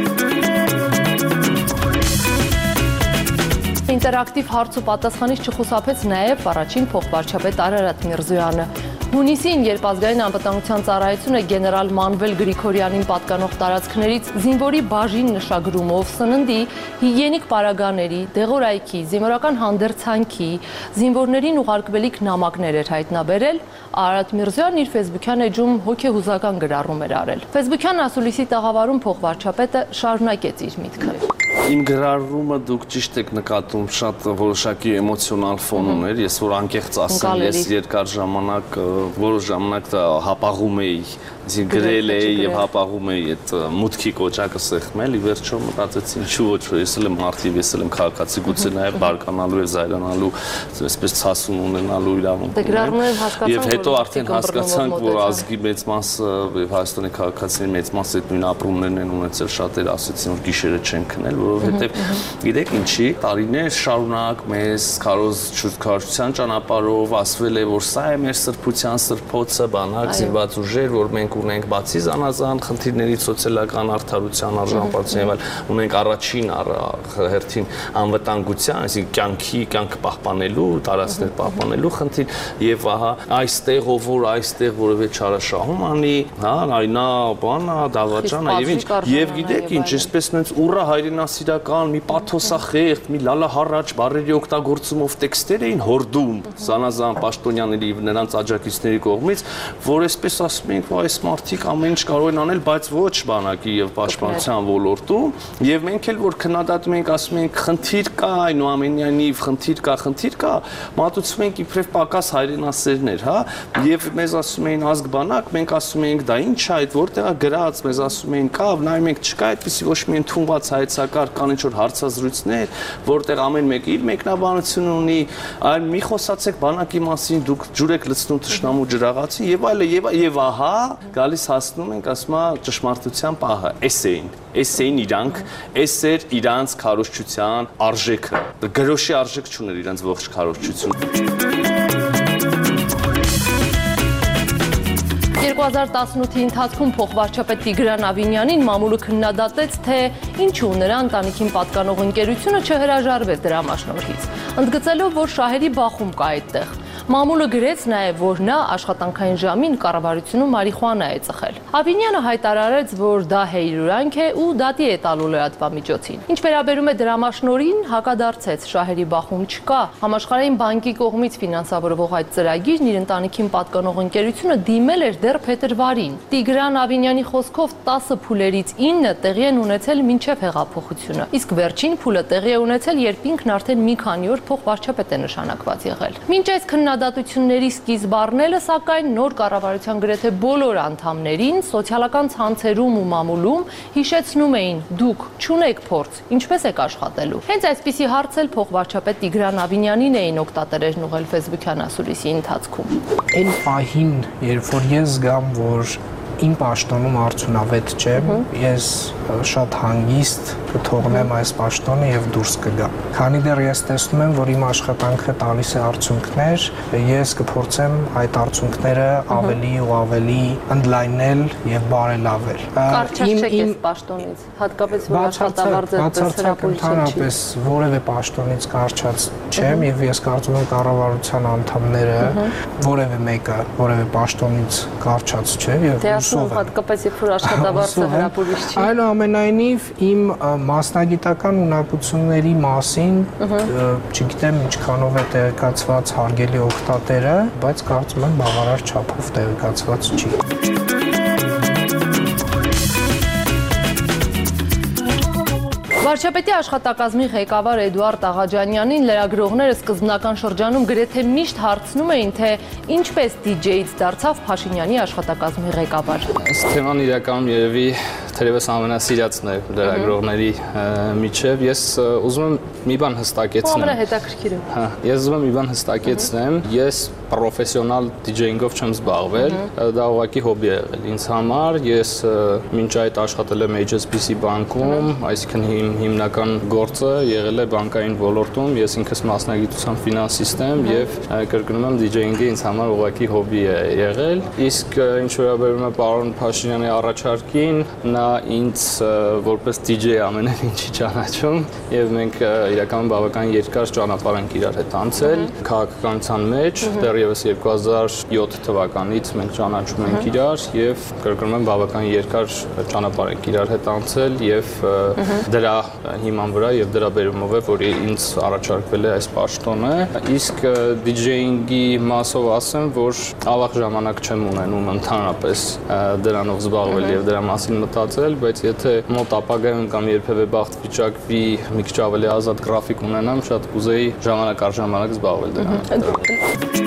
Ինտերակտիվ հարց ու պատասխանից չխուսափեց նաև առաջին փոխվարչապետ Արարատ Միրզոյանը։ Հունիսին, երբ ազգային անվտանգության ծառայությունը գեներալ Մանվել Գրիգորյանին պատկանող տարածքներից զինվորի բաժին նշագրումով սննդի, հիգիենիկ պարագաների, դեղորայքի, զինվորական հանդերձանքի, զինվորներին ուղարկվելիք նամակներ էր հայտնաբերել, Արարատ Միրզոյանն իր ֆեյսբուքյան էջում հոգեհուզական գրառում էր արել։ Ֆեյսբուքյան ասուլիսի տաղավարում փոխվարչապետը շարունակեց իր միտքը։ Իմ գրառումը դուք ճիշտ եք նկատում, շատ որոշակի էմոցիոնալ ֆոն ուներ, ես որ անկեղծ ասեմ, ես երկար ժամանակ, որոշ ժամանակ հապաղում էի, գրել էի եւ հապաղում էի այդ մուտքի կոճակը սեղմել, ի վերջո մտածեցի ինչու ոչ, ես էլ եմ արդիվ, ես էլ եմ քաղաքացի, գուցե նաեւ բարկանալու եւ զայրանալու, այսպես ցասում ունենալու իրավունք ունեմ։ Եվ հետո արդեն հասկացանք, որ ազգի մեծ մասը եւ Հայաստանի քաղաքացիների մեծ մասը այդ նույն ապրումներն են ունեցել, շատերը ասեցին, որ գիշերը չեն քնել, որովհետեւ գիտեք ինչի, տարիներ շարունակ մեզ քարոզչության ճանապարհով ասվել է, որ սա է մեր սրբության սրբոցը, բանակ, զինված ուժեր, որ մենք ունենք բացի զանազան խնդիրների սոցիալական արդարության, արժանապատվության եւ այլ, ունենք առաջին հերթին անվտանգության, այսինքն կյանքի, կյանք պահպանելու, տարածքներ պահպանելու խնդիր եւ ահա այստեղ ով որ այստեղ որևէ չարաշահում անի, հա, այնա բանա, դավաճանա եւ ինչ, եւ գիտեք ինչ, այսպես նենց ուռա հայրենասիրական, մի պաթոսախեղդ, մի լալահառաջ բառերի օգտագործումով տեքստեր էին հորդում զանազան պաշտոնյաների եւ նրանց աջակիցների կողմից, որ այսպես ասում ենք, այս մարդիկ ամեն ինչ կարող են անել, բայց ոչ բանակի եւ պաշտպանության ոլորտում, եւ մենք էլ որ քննադատում ենք, ասում ենք խնդիր կա, այնուամենայնիվ խնդիր կա, խնդիր կա, մատուցում ենք իբրև պակաս հայրենասերներ, հա, եւ մեզ ասում էին ազգ բանակ, մենք ասում ենք դա ինչ է, այդ որտեղա գրած, մեզ ասում էին կա, նայում ենք չկա այդպեսի ոչ մի ընդունված հայեցակարգ, կան ինչ որ հարցազրույցներ, որտեղ ամեն մեկը իր մեկնաբանություն ունի, այլ մի խոսացեք բանակի մասին, դուք ջուր եք լցնում թշնամու ջրաղացի եւ այլը եւ եւ ահա գալիս հասնում ենք, ասում է ճշմարտության պահը, էս էին, էս էին իրանք, էս էր իրանց քարոզչության արժեքը, գրոշի արժեք չուներ իրանց ողջ քարոզչությունը։ երկու հազար տասնութի ընթացքում փոխվարչապետ Տիգրան Ավինյանին մամուլը քննադատեց, թե ինչու նրա ընտանիքին պատկանող ընկերությունը չհրաժարվեց դրամաշնորհից, ընդգծելով, որ շահերի բախում կա այդտեղ։ Մամուլը գրեց նաև, որ նա աշխատանքային ժամին կառավարությունում մարիխուանա է ծխել։ Ավինյանը հայտարարեց, որ դա հեյրուրանք է ու դատի է տալու լրատվամիջոցին։ Ինչ վերաբերում է դրամաշնորհին, հակադարձեց, շահերի բախում չկա։ Համաշխարհային բանկի կողմից ֆինանսավորվող այդ ծրագիրն իր ընտանիքին պատկանող ընկերությունը դիմել էր դեռ փետրվարին։ Տիգրան Ավինյանի խոսքով տասը փուլերից ինը տեղի են ունեցել մինչև հեղափոխությունը, իսկ վերջին փուլը տեղի է ունեցել, երբ ինքն արդեն մի քանի օր փոխվարչապետ է նշանակված եղել։ Մինչ այս քննադատությունների սկիզբ առնելը, սակայն նոր կառավարության գրեթե բոլոր անդամներին սոցիալական ցանցերում ու մամուլում հիշեցնում էին՝ դուք չունեք փորձ, ինչպես եք աշխատելու։ Հենց այսպիսի հարց էլ փոխվարչապետ Տիգրան Ավինյանին էին օգտատերերն ուղղել ֆեյսբուքյան ասուլիսի ընթացքում։ Այն պահին, երբ որ ես զգամ, որ իմ պաշտոնում արդյունավետ չեմ, ես շատ հանգիստ կթողնեմ այս պաշտոնը եւ դուրս կգամ։ Քանի դեռ ես տեսնում եմ, որ իմ աշխատանքը տալիս է արդյունքներ, ես կփորձեմ այդ արդյունքները ավելի ու ավելի ընդլայնել եւ բարելավել։ Կարճ չեք այս պաշտոնից, հատկապես որ աշխատավարձը այդպես հրապուրիչ չի։ Ընդհանրապես որևէ պաշտոնից կարճած չեմ եւ ես կարծում եմ կառավարության անդամները որևէ մեկը որևէ պաշտոնից կարճած չէ եւ հատկապես երբ որ աշխատավարձը հրապուրիչ չի։ Այնուամենայնիվ իմ մասնագիտական ունակությունների մասին չգիտեմ ինչքանով է տեղեկացված հարգելի օգտատերը, բայց կարծում եմ բավարար չափով տեղեկացված չի։ Վարչապետի աշխատակազմի ղեկավար Էդուարդ Աղաջանյանին լրագրողները սկզբնական շրջանում գրեթե միշտ հարցնում էին, թե ինչպես դիջեյից դարձավ Փաշինյանի աշխատակազմի ղեկավար։ Ըստ թեման իրականում երևի թերևս ամենասիրածն է լրագրողների միջև։ Ես ուզում եմ մի բան հստակեցնեմ։ Ամենահետաքրքիրը։ Հա, ես ուզում եմ մի բան հստակեցնեմ, ես պրոֆեսիոնալ դիջեյինգով չեմ զբաղվել, դա ուղղակի հոբի է եղել ինձ համար։ Ես մինչ այդ աշխատել եմ H S B C բանկում, այսինքն իմ հիմնական գործը եղել է բանկային ոլորտում, ես ինքս մասնագիտությամբ ֆինանսիստ եմ եւ կրկնում եմ դիջեյինգը ինձ համար ուղղակի հոբի է եղել։ Իսկ ինչ վերաբերում է պարոն Փաշինյանի առաջարկին, նա ինձ որպես դիջեյ ամենեն ինչի ճանաչում եւ մենք իրականում բավական երկար ճանապարհ ենք իրար հետ անցել քաղաքականության մեջ, դեռևս երկու հազար յոթ թվականից մենք ճանաչում ենք իրար եւ կրկնում եմ բավական երկար ճանապարհ ենք իրար հետ անցել եւ դրա հիման վրա եւ դրա բերումով է որ ինձ առաջարկվել է այս պաշտոնը, իսկ դիջեյինգի մասով ասեմ, որ ավաղ ժամանակ չեմ ունենում ընդհանրապես դրանով զբաղվել եւ դրա մասին մտածել, բայց եթե մոտ ապագայում կամ երբևէ բախտ վիճակվի մի քիչ ավելի ազատ գրաֆիկ ունենամ, շատ կուզեի ժամանակ առ ժամանակ զբաղվել դրանով։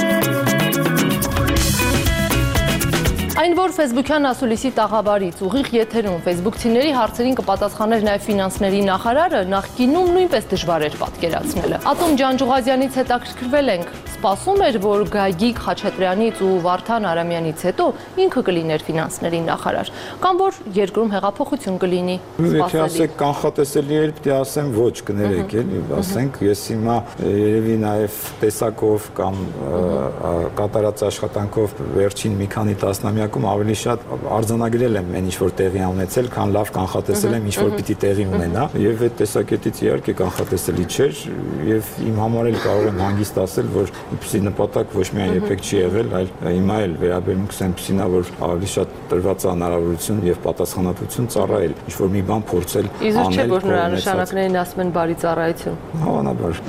Այն, որ ֆեյսբուքյան ասուլիսի տաղավարից ուղիղ եթերում ֆեյսբուքցիների հարցերին կպատասխաներ նաև ֆինանսների նախարարը, նախկինում նույնպես դժվար էր պատկերացնելը։ Ատոմ Ջանջուղազյանից հետաքրքրվել ենք, սպասում էր, որ Գագիկ Խաչատրյանից ու Վարդան Արամյանից հետո ինքը կլիներ ֆինանսների նախարար, կամ որ երկրում հեղափոխություն կլինի։ Եթե ասեք կանխատեսելի էր, պիտի ասեմ ոչ, կներեք, էլի, ասենք, ես հիմա երևի նաև տեսակով կամ կատարած աշխատանքով վերջին մի քանի տասնամյակում ավելի շատ արձանագրել եմ այն ինչ որ տեղի ունեցել, քան լավ կանխատեսել եմ ինչ որ պիտի տեղի ունենա, եւ այդ տեսակետից իհարկե կանխատեսելի չէր եւ իմ համար էլ կարող եմ հանգիստ ասել, որ իբրիսի նպատակ ոչ միայն երբեք չի եղել, այլ հիմա էլ վերաբերմունքս այնպեսին է, որ ավելի շատ տրված է հնարավորություն եւ պատասխանատվություն ծառայել, ինչ որ մի բան փորձել անել։ Իսկ չէ որ նրա նշանակներին ասում են բարի ծառայություն։ Հավանաբար։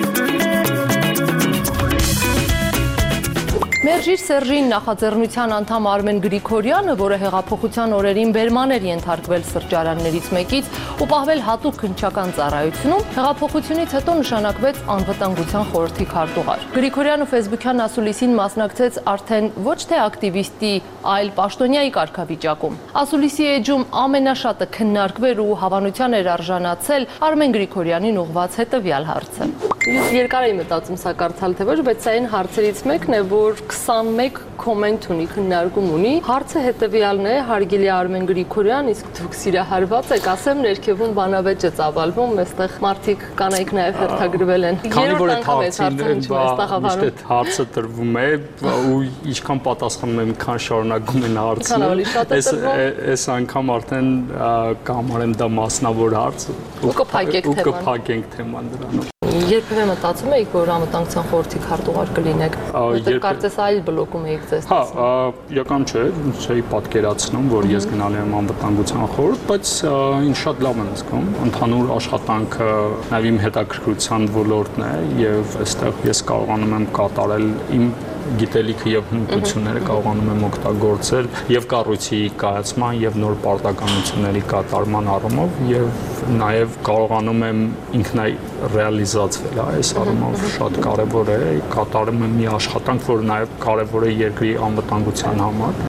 Մերժիր Սերժին նախաձեռնության անդամ Արմեն Գրիգորյանը, որը հեղափոխության օրերին բերման էր ենթարկվել սրճարաններից մեկից ու պահվել հատուկ քննչական ծառայությունում, հեղափոխությունից հետո նշանակվեց անվտանգության խորհրդի քարտուղար։ Գրիգորյանը ֆեյսբուքյան ասուլիսին մասնակցեց արդեն ոչ թե ակտիվիստի, այլ պաշտոնյայի կարգավիճակում։ Ասուլիսի էջում ամենաշատը քննարկվեր ու հավանության էր արժանացել Արմեն Գրիգորյանին ուղղված հետևյալ հարցը։ Ես երկար էի մտածում սա կարդալ թե ոչ, բայց սա այն հարցերից մեկն է, որ քսանմեկ կոմենտ ունի, քննարկում ունի։ Հարցը հետևյալն է, հարգելի Արմեն Գրիգորյան, իսկ դուք սիրահարված եք, ասեմ, ներքևում բանավեճ է ծավալվում, այստեղ մարդիկ կանայք նաև հերթագրվել են։ Երրորդ անգամ է հարցը այդ հարցը տրվում է ու ինչքան պատասխանում եմ, քան շարունակում են հարցը։ Այս անգամ արդեն կհամարեմ դա մասնավոր հարց ու կփակենք թեման դրանով։ Երբևէ մտածում եք, որ անվտանգության խորհրդի քարտուղար կլինեք, որտեղ կարծես այլ բլոկում եք ձեզ տեսնում։ Հա, իրական չէ, չէի պատկերացնում, որ ես գնալու եմ անվտանգության խորհուրդ, բայց ինձ շատ լավ եմ զգում, ընդհանուր աշխատանքը նաև իմ հետաքրքրության ոլորտն է եւ այստեղ ես կարողանում եմ կատարել իմ գիտելիքը եւ հմտությունները կարողանում եմ օգտագործել եւ կառույցի կայացման եւ նոր պարտականությունների կատարման առումով եւ նաեւ կարողանում եմ ինքնարեալիզացվել, այս առումով շատ կարեւոր է, կատարում եմ մի աշխատանք, որ նաեւ կարեւոր է երկրի անվտանգության համար։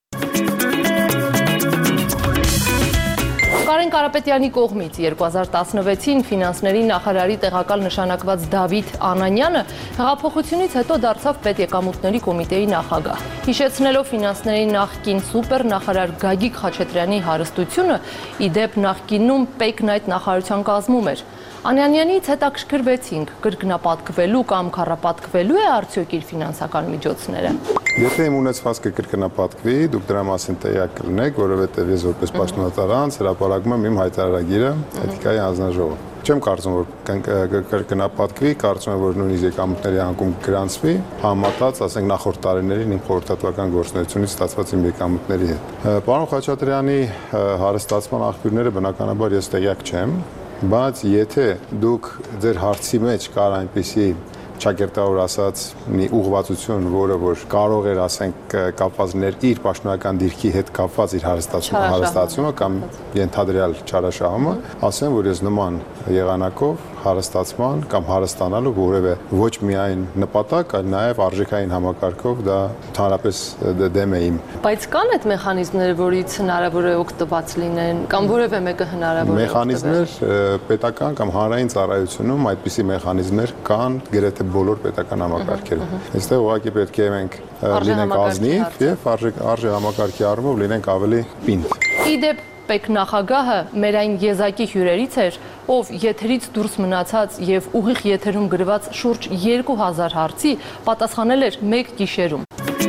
Կարեն Կարապետյանի կողմից երկու հազար տասնվեցին ֆինանսների նախարարի տեղակալ նշանակված Դավիթ Անանյանը հեղափոխությունից հետո դարձավ պետեկամուտների կոմիտեի նախագահ։ Հիշեցնելով ֆինանսների նախկին սուպեր նախարար Գագիկ Խաչատրյանի հարստությունը, ի դեպ նախկինում ՊԵԿ-ն այդ նախարարության կազմում էր։ Անանյանից հետաքրքրվեցինք, կրկնապատկվելու կամ քառապատկվելու է արդյոք իր ֆինանսական միջոցները։ Եթե իմ ունեցվածքը կրկնապատկվի, դուք դրա մասին տեղյակ կլինեք, որովհետև ես որպես պաշտոնատար անձ հրապարակում եմ իմ հայտարարագիրը Էթիկայի հանձնաժողով։ Չեմ կարծում, որ կրկնապատկվի, կարծում եմ, որ նույնիսկ եկամուտների անկում գրանցվի, համեմատած, ասենք, նախորդ տարիներին իմ խորհրդատվական գործունեությունից ստացված իմ եկամուտների հետ։ Պարոն Խաչատրյանի հարստացման աղբյուրները բնականաբար ես տեղյակ չեմ, բայց եթե դուք ձեր հարցի մեջ կար այնպիսի ճակերտավոր ասած մի ուղղվածություն, որը որ կարող էր, ասենք, կապված լինել իր պաշտոնական դիրքի հետ կապված իր հարստացումը կամ ենթադրյալ չարաշահումը, ասեմ, որ ես նման եղանակով հարստացման կամ հարստանալու որևէ ոչ միայն նպատակ, այլ նաև արժեքային համակարգով դա ընդհանրապես դեմ է իմ։ Բայց կան այդ մեխանիզմները, որից հնարավոր է օգտված լինեն, կամ որևէ մեկը հնարավոր է մեխանիզմներ պետական կամ հանրային ծառայությունում այդպիսի մեխանիզմներ կան գրեթե բոլոր պետական համակարգերում։ Այստեղ ուղղակի պետք է մենք լինենք ազնիվ եւ արժե համակարգի առումով լինենք ավելի պինդ։ Իդեպ ՊԵԿ նախագահը մեր այն եզակի հյուրերից էր, ով եթերից դուրս մնացած եւ ուղիղ եթերում գրված շուրջ երկու հազար հարցի պատասխանել էր մեկ գիշերում։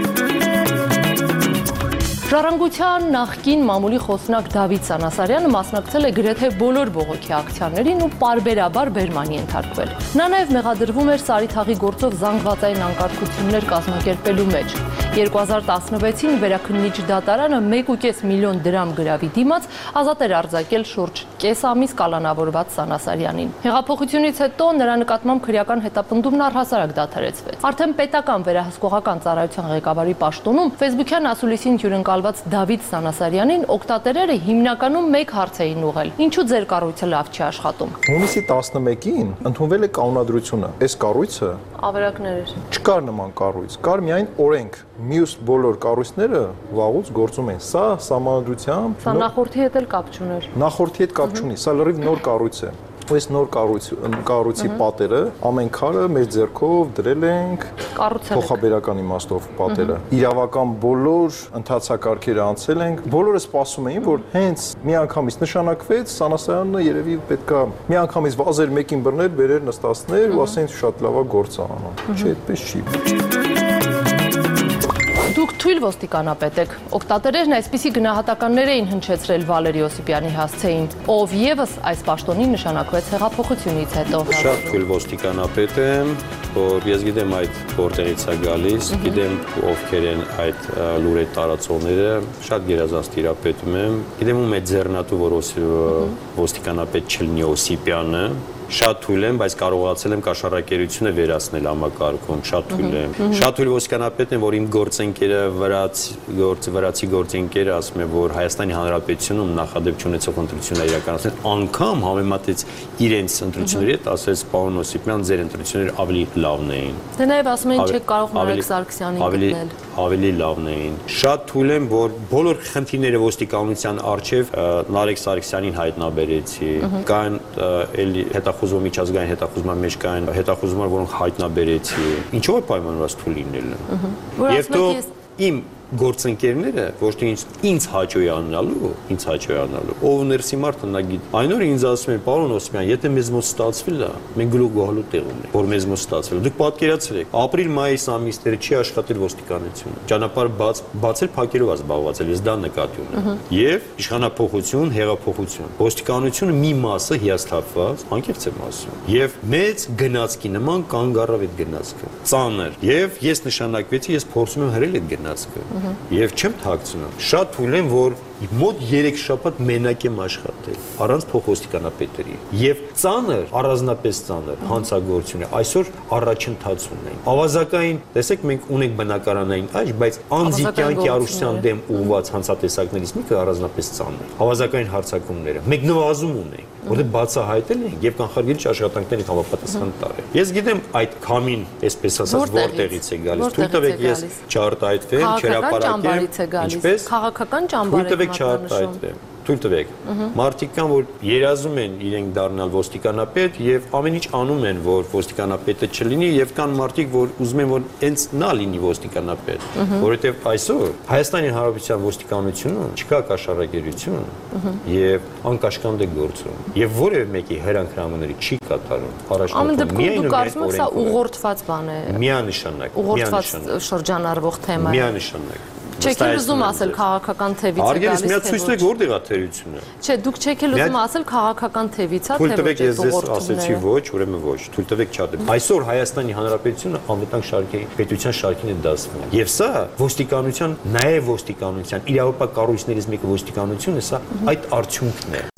Ժառանգության նախկին մամուլի խոսնակ Դավիթ Սանասարյանը մասնակցել է գրեթե բոլոր բողոքի ակցիաներին ու պարբերաբար բերման ենթարկվել։ Նա նաև մեղադրվում էր Սարիթաղի գործով զանգվածային անկարգություններ կազմակերպելու մեջ։ երկու հազար տասնվեցին վերաքննիչ դատարանը մեկ ու կես միլիոն դրամ գրավի դիմաց ազատ էր արձակել շուրջ կես ամիս կալանավորված Սանասարյանին։ Հեղափոխությունից հետո նրա նկատմամբ քրեական հետապնդումն առհասարակ դադարեցվեց։ Արդեն պետական վերահսկողական ծառայության ղեկավարի պաշտոնում Facebook-յան ասուլիսին հյուրընկալված Դավիթ Սանասարյանին օգտատերերը հիմնականում մեկ հարց էին ուղղել. ինչու ձեր կառույցը լավ չի աշխատում։ Հունիսի տասնմեկին ընդունվել է կանոնադրությունը։ Այս կառույցը ավերակներ էր։ Չկար նման կառույց, կար միայն օրենք։ Մյուս բոլոր կառույցները վաղուց գործում են։ Սա սահմանադրությամբ Սա նախորդի հետ էլ կապ չուներ։ Նախորդի հետ կապ չունի, սա լրիվ նոր կառույց է։ Այս նոր կառույցի պատերը ամեն քարը մեր ձեռքով դրել ենք փոխաբերական իմաստով պատերը։ Իրավական բոլոր ընթացակարգերը անցել ենք, բոլորը սպասում էին, որ հենց միանգամից նշանակվեց Սանասարյանը երևի պետքա միանգամից վազեր մեկին բռներ, բերեր նստացներ ու ասեն շատ լավ է գործ անում։ Չէ, այդպես չի։ Դուք թույլ ոստիկանապետ եք։ Օգտատերերն այսպիսի գնահատականներ էին հնչեցրել Վալերի Օսիպյանի հասցեին, ով եւս այս պաշտոնի նշանակվեց հեղափոխությունից հետո։ Շատ թույլ ոստիկանապետ եմ, որ ես գիտեմ այդ որտեղից է գալիս, գիտեմ ովքեր են այդ լուրեր տարածողները, շատ գերազանց տիրապետում եմ, գիտեմ ում է ձեռնատու, որ ոստիկանապետ չլինի Օսիպյանը։ Շատ թույլ եմ, բայց կարողացել եմ կաշառակերությունը վերացնել համակարգում, շատ թույլ եմ։ Շատ թույլ ոստիկանապետն եմ, որ իմ գործընկերը վրացի գործընկերը ասում է, որ Հայաստանի Հանրապետությունում նախադեպ չունեցող ընտրություններ իրականացնել, անգամ համեմատեց իրենց ընտրությունների հետ, ասեց պարոն Օսիպյան, ձեր ընտրությունները ավելի լավն էին։ Դե նաև ասում են չեք կարող Նարեկ Սարգսյանին գտնել։ Ավելի լավն էին։ Շատ թույլ եմ, որ բոլոր խնդիրները ոստիկանության առջև Նարեկ Սարգսյանին հայտնաբերեցի։ Կան էլի հետախուզում միջազգային հետախուզման մեջ կային հետախուզումներ, որոնք հայտնաբերեցի։ Ինչով է պայմանավորված թույլ լինելը։ Եվ դու իմ գործընկերները ոչ թե ինձ հաճոյանալու, ինձ հաճոյանալու, ով ներսի մարդը նա գիտի։ Այն օրը ինձ ասում են, պարոն Օսիպյան, եթե մեզ մոտ ստացվել է, մենք գլուխ գողալու տեղ ունենք, որ մեզ մոտ ստացվել է։ Դուք պատկերացրեք, ապրիլ-մայիս ամիսները չի աշխատել ոստիկանությունը։ Ճանապարհ բաց, բացել փակերով զբաղվածել, ես դա նկատի ունեմ։ Եվ իշխանապողություն, հեղափոխություն։ Ոստիկանությունը մի մասը հիասթափված, անկեղծ եմ ասում։ Եվ մեծ գնացքի նման կանգ առավ այդ գնացքը։ Ծանր։ Եվ ես նշանակվեցի, ես փորձում եմ հրել այդ գնացքը։ Եվ չեմ թաքցնում։ Շատ թույլ եմ, որ մոտ երեք շաբաթ մենակ եմ աշխատել, առանց փոխոստիկանապետերի։ Եվ ծանր, առանձնապես ծանր հանցագործություն է այսօր առաջընթաց ունենք։ Ավազակային, տեսեք, մենք ունենք բնակարանային այժմ, բայց անձի կյանքի առողջության դեմ ուղղված հանցատեսակներից մեկը առանձնապես ծանր։ Ավազակային հարձակումները։ Մենք նվազում ունենք, որտեղ բացահայտել ենք եւ կանխարգելիչ աշխատանքների համապատասխան տարել։ Ես գիտեմ այդ քամին, այսպես ասած, որտեղից է գալիս։ Թույլ տվեք ես չարտահայտվեմ, չհրապարակեմ, ինչպես քաղաքական ճամբար է։ Թույլ տվեք չարտահայտվեմ։ Թույլ տվեք։ Մարդիկ կան, որ երազում են իրենք դառնալ ոստիկանապետ եւ ամեն ինչ անում են, որ ոստիկանապետը չլինի եւ կան մարդիկ, որ ուզում են, որ հենց նա լինի ոստիկանապետ, որովհետեւ այսօր Հայաստանի Հանրապետության ոստիկանությունը չկա կաշառակերություն եւ անկաշկանդ է գործում եւ որևէ մեկի հրանքրամաների չի կատարում առաջնորդում միայն ու կարծում սա ուղղորդված բան է միանշանակ ուղղորդված շրջանառվող թեմա է միանշանակ Չեք էլ ուզում ասել քաղաքական թևից է գալիս թե ոչ։ Արգելս միացույց տեք որտեղ է թերությունը։ Չէ, դուք չեք էլ ուզում ասել քաղաքական թևից է թե ոչ։ Թույլ տվեք ես ձեզ ասեցի ոչ, ուրեմն ոչ։ Թույլ տվեք չադեմ։ Այսօր Հայաստանի Հանրապետությունը անվտանգ շարքի պետության շարքին է դասվում։ Եվ սա ոստիկանության, նաև ոստիկանության, իրավապահ կառույցներից մեկը ոստիկանությունը, սա այդ արդյունքն է։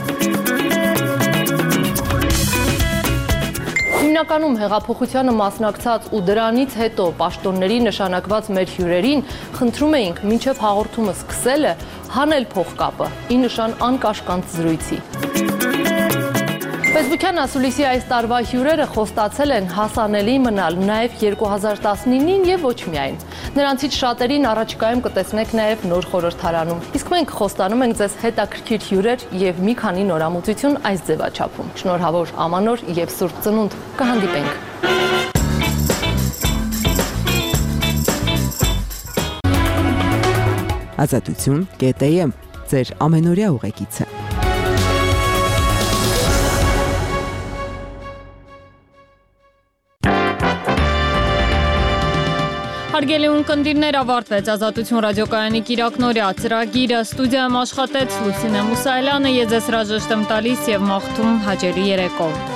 Հիմնականում հեղափոխությանը մասնակցած ու դրանից հետո պաշտոնների նշանակված մեր հյուրերին խնդրում էինք մինչև հաղորդումը սկսելը հանել փողկապը՝ ի նշան անկաշկանդ զրույցի։ Facebook-յան ասուլիսի այս տարվա հյուրերը խոստացել են հասանելի մնալ նաև երկու հազար տասնինին եւ ոչ միայն։ Նրանցից շատերին առաջիկայում կտեսնեք նաև նոր խորհրդարանում։ Իսկ մենք խոստանում ենք ձեզ հետաքրքիր հյուրեր եւ մի քանի նորամուծություն այս ձևաչափում։ Շնորհավոր ամանոր եւ Սուրբ Ծնունդ կհանդիպենք։ Ազատություն կետ է եմ ձեր ամենօրյա ուղեկիցը։ Հարգելի ունկնդիրներ, ավարտվեց Ազատություն ռադիոկայանի կիրակնօրյա ծրագիրը, ստուդիայում աշխատեց Լուսինե Մուսայելյանը, ես ձեզ հրաժեշտ եմ տալիս եւ մաղթում հաջելի երեկո։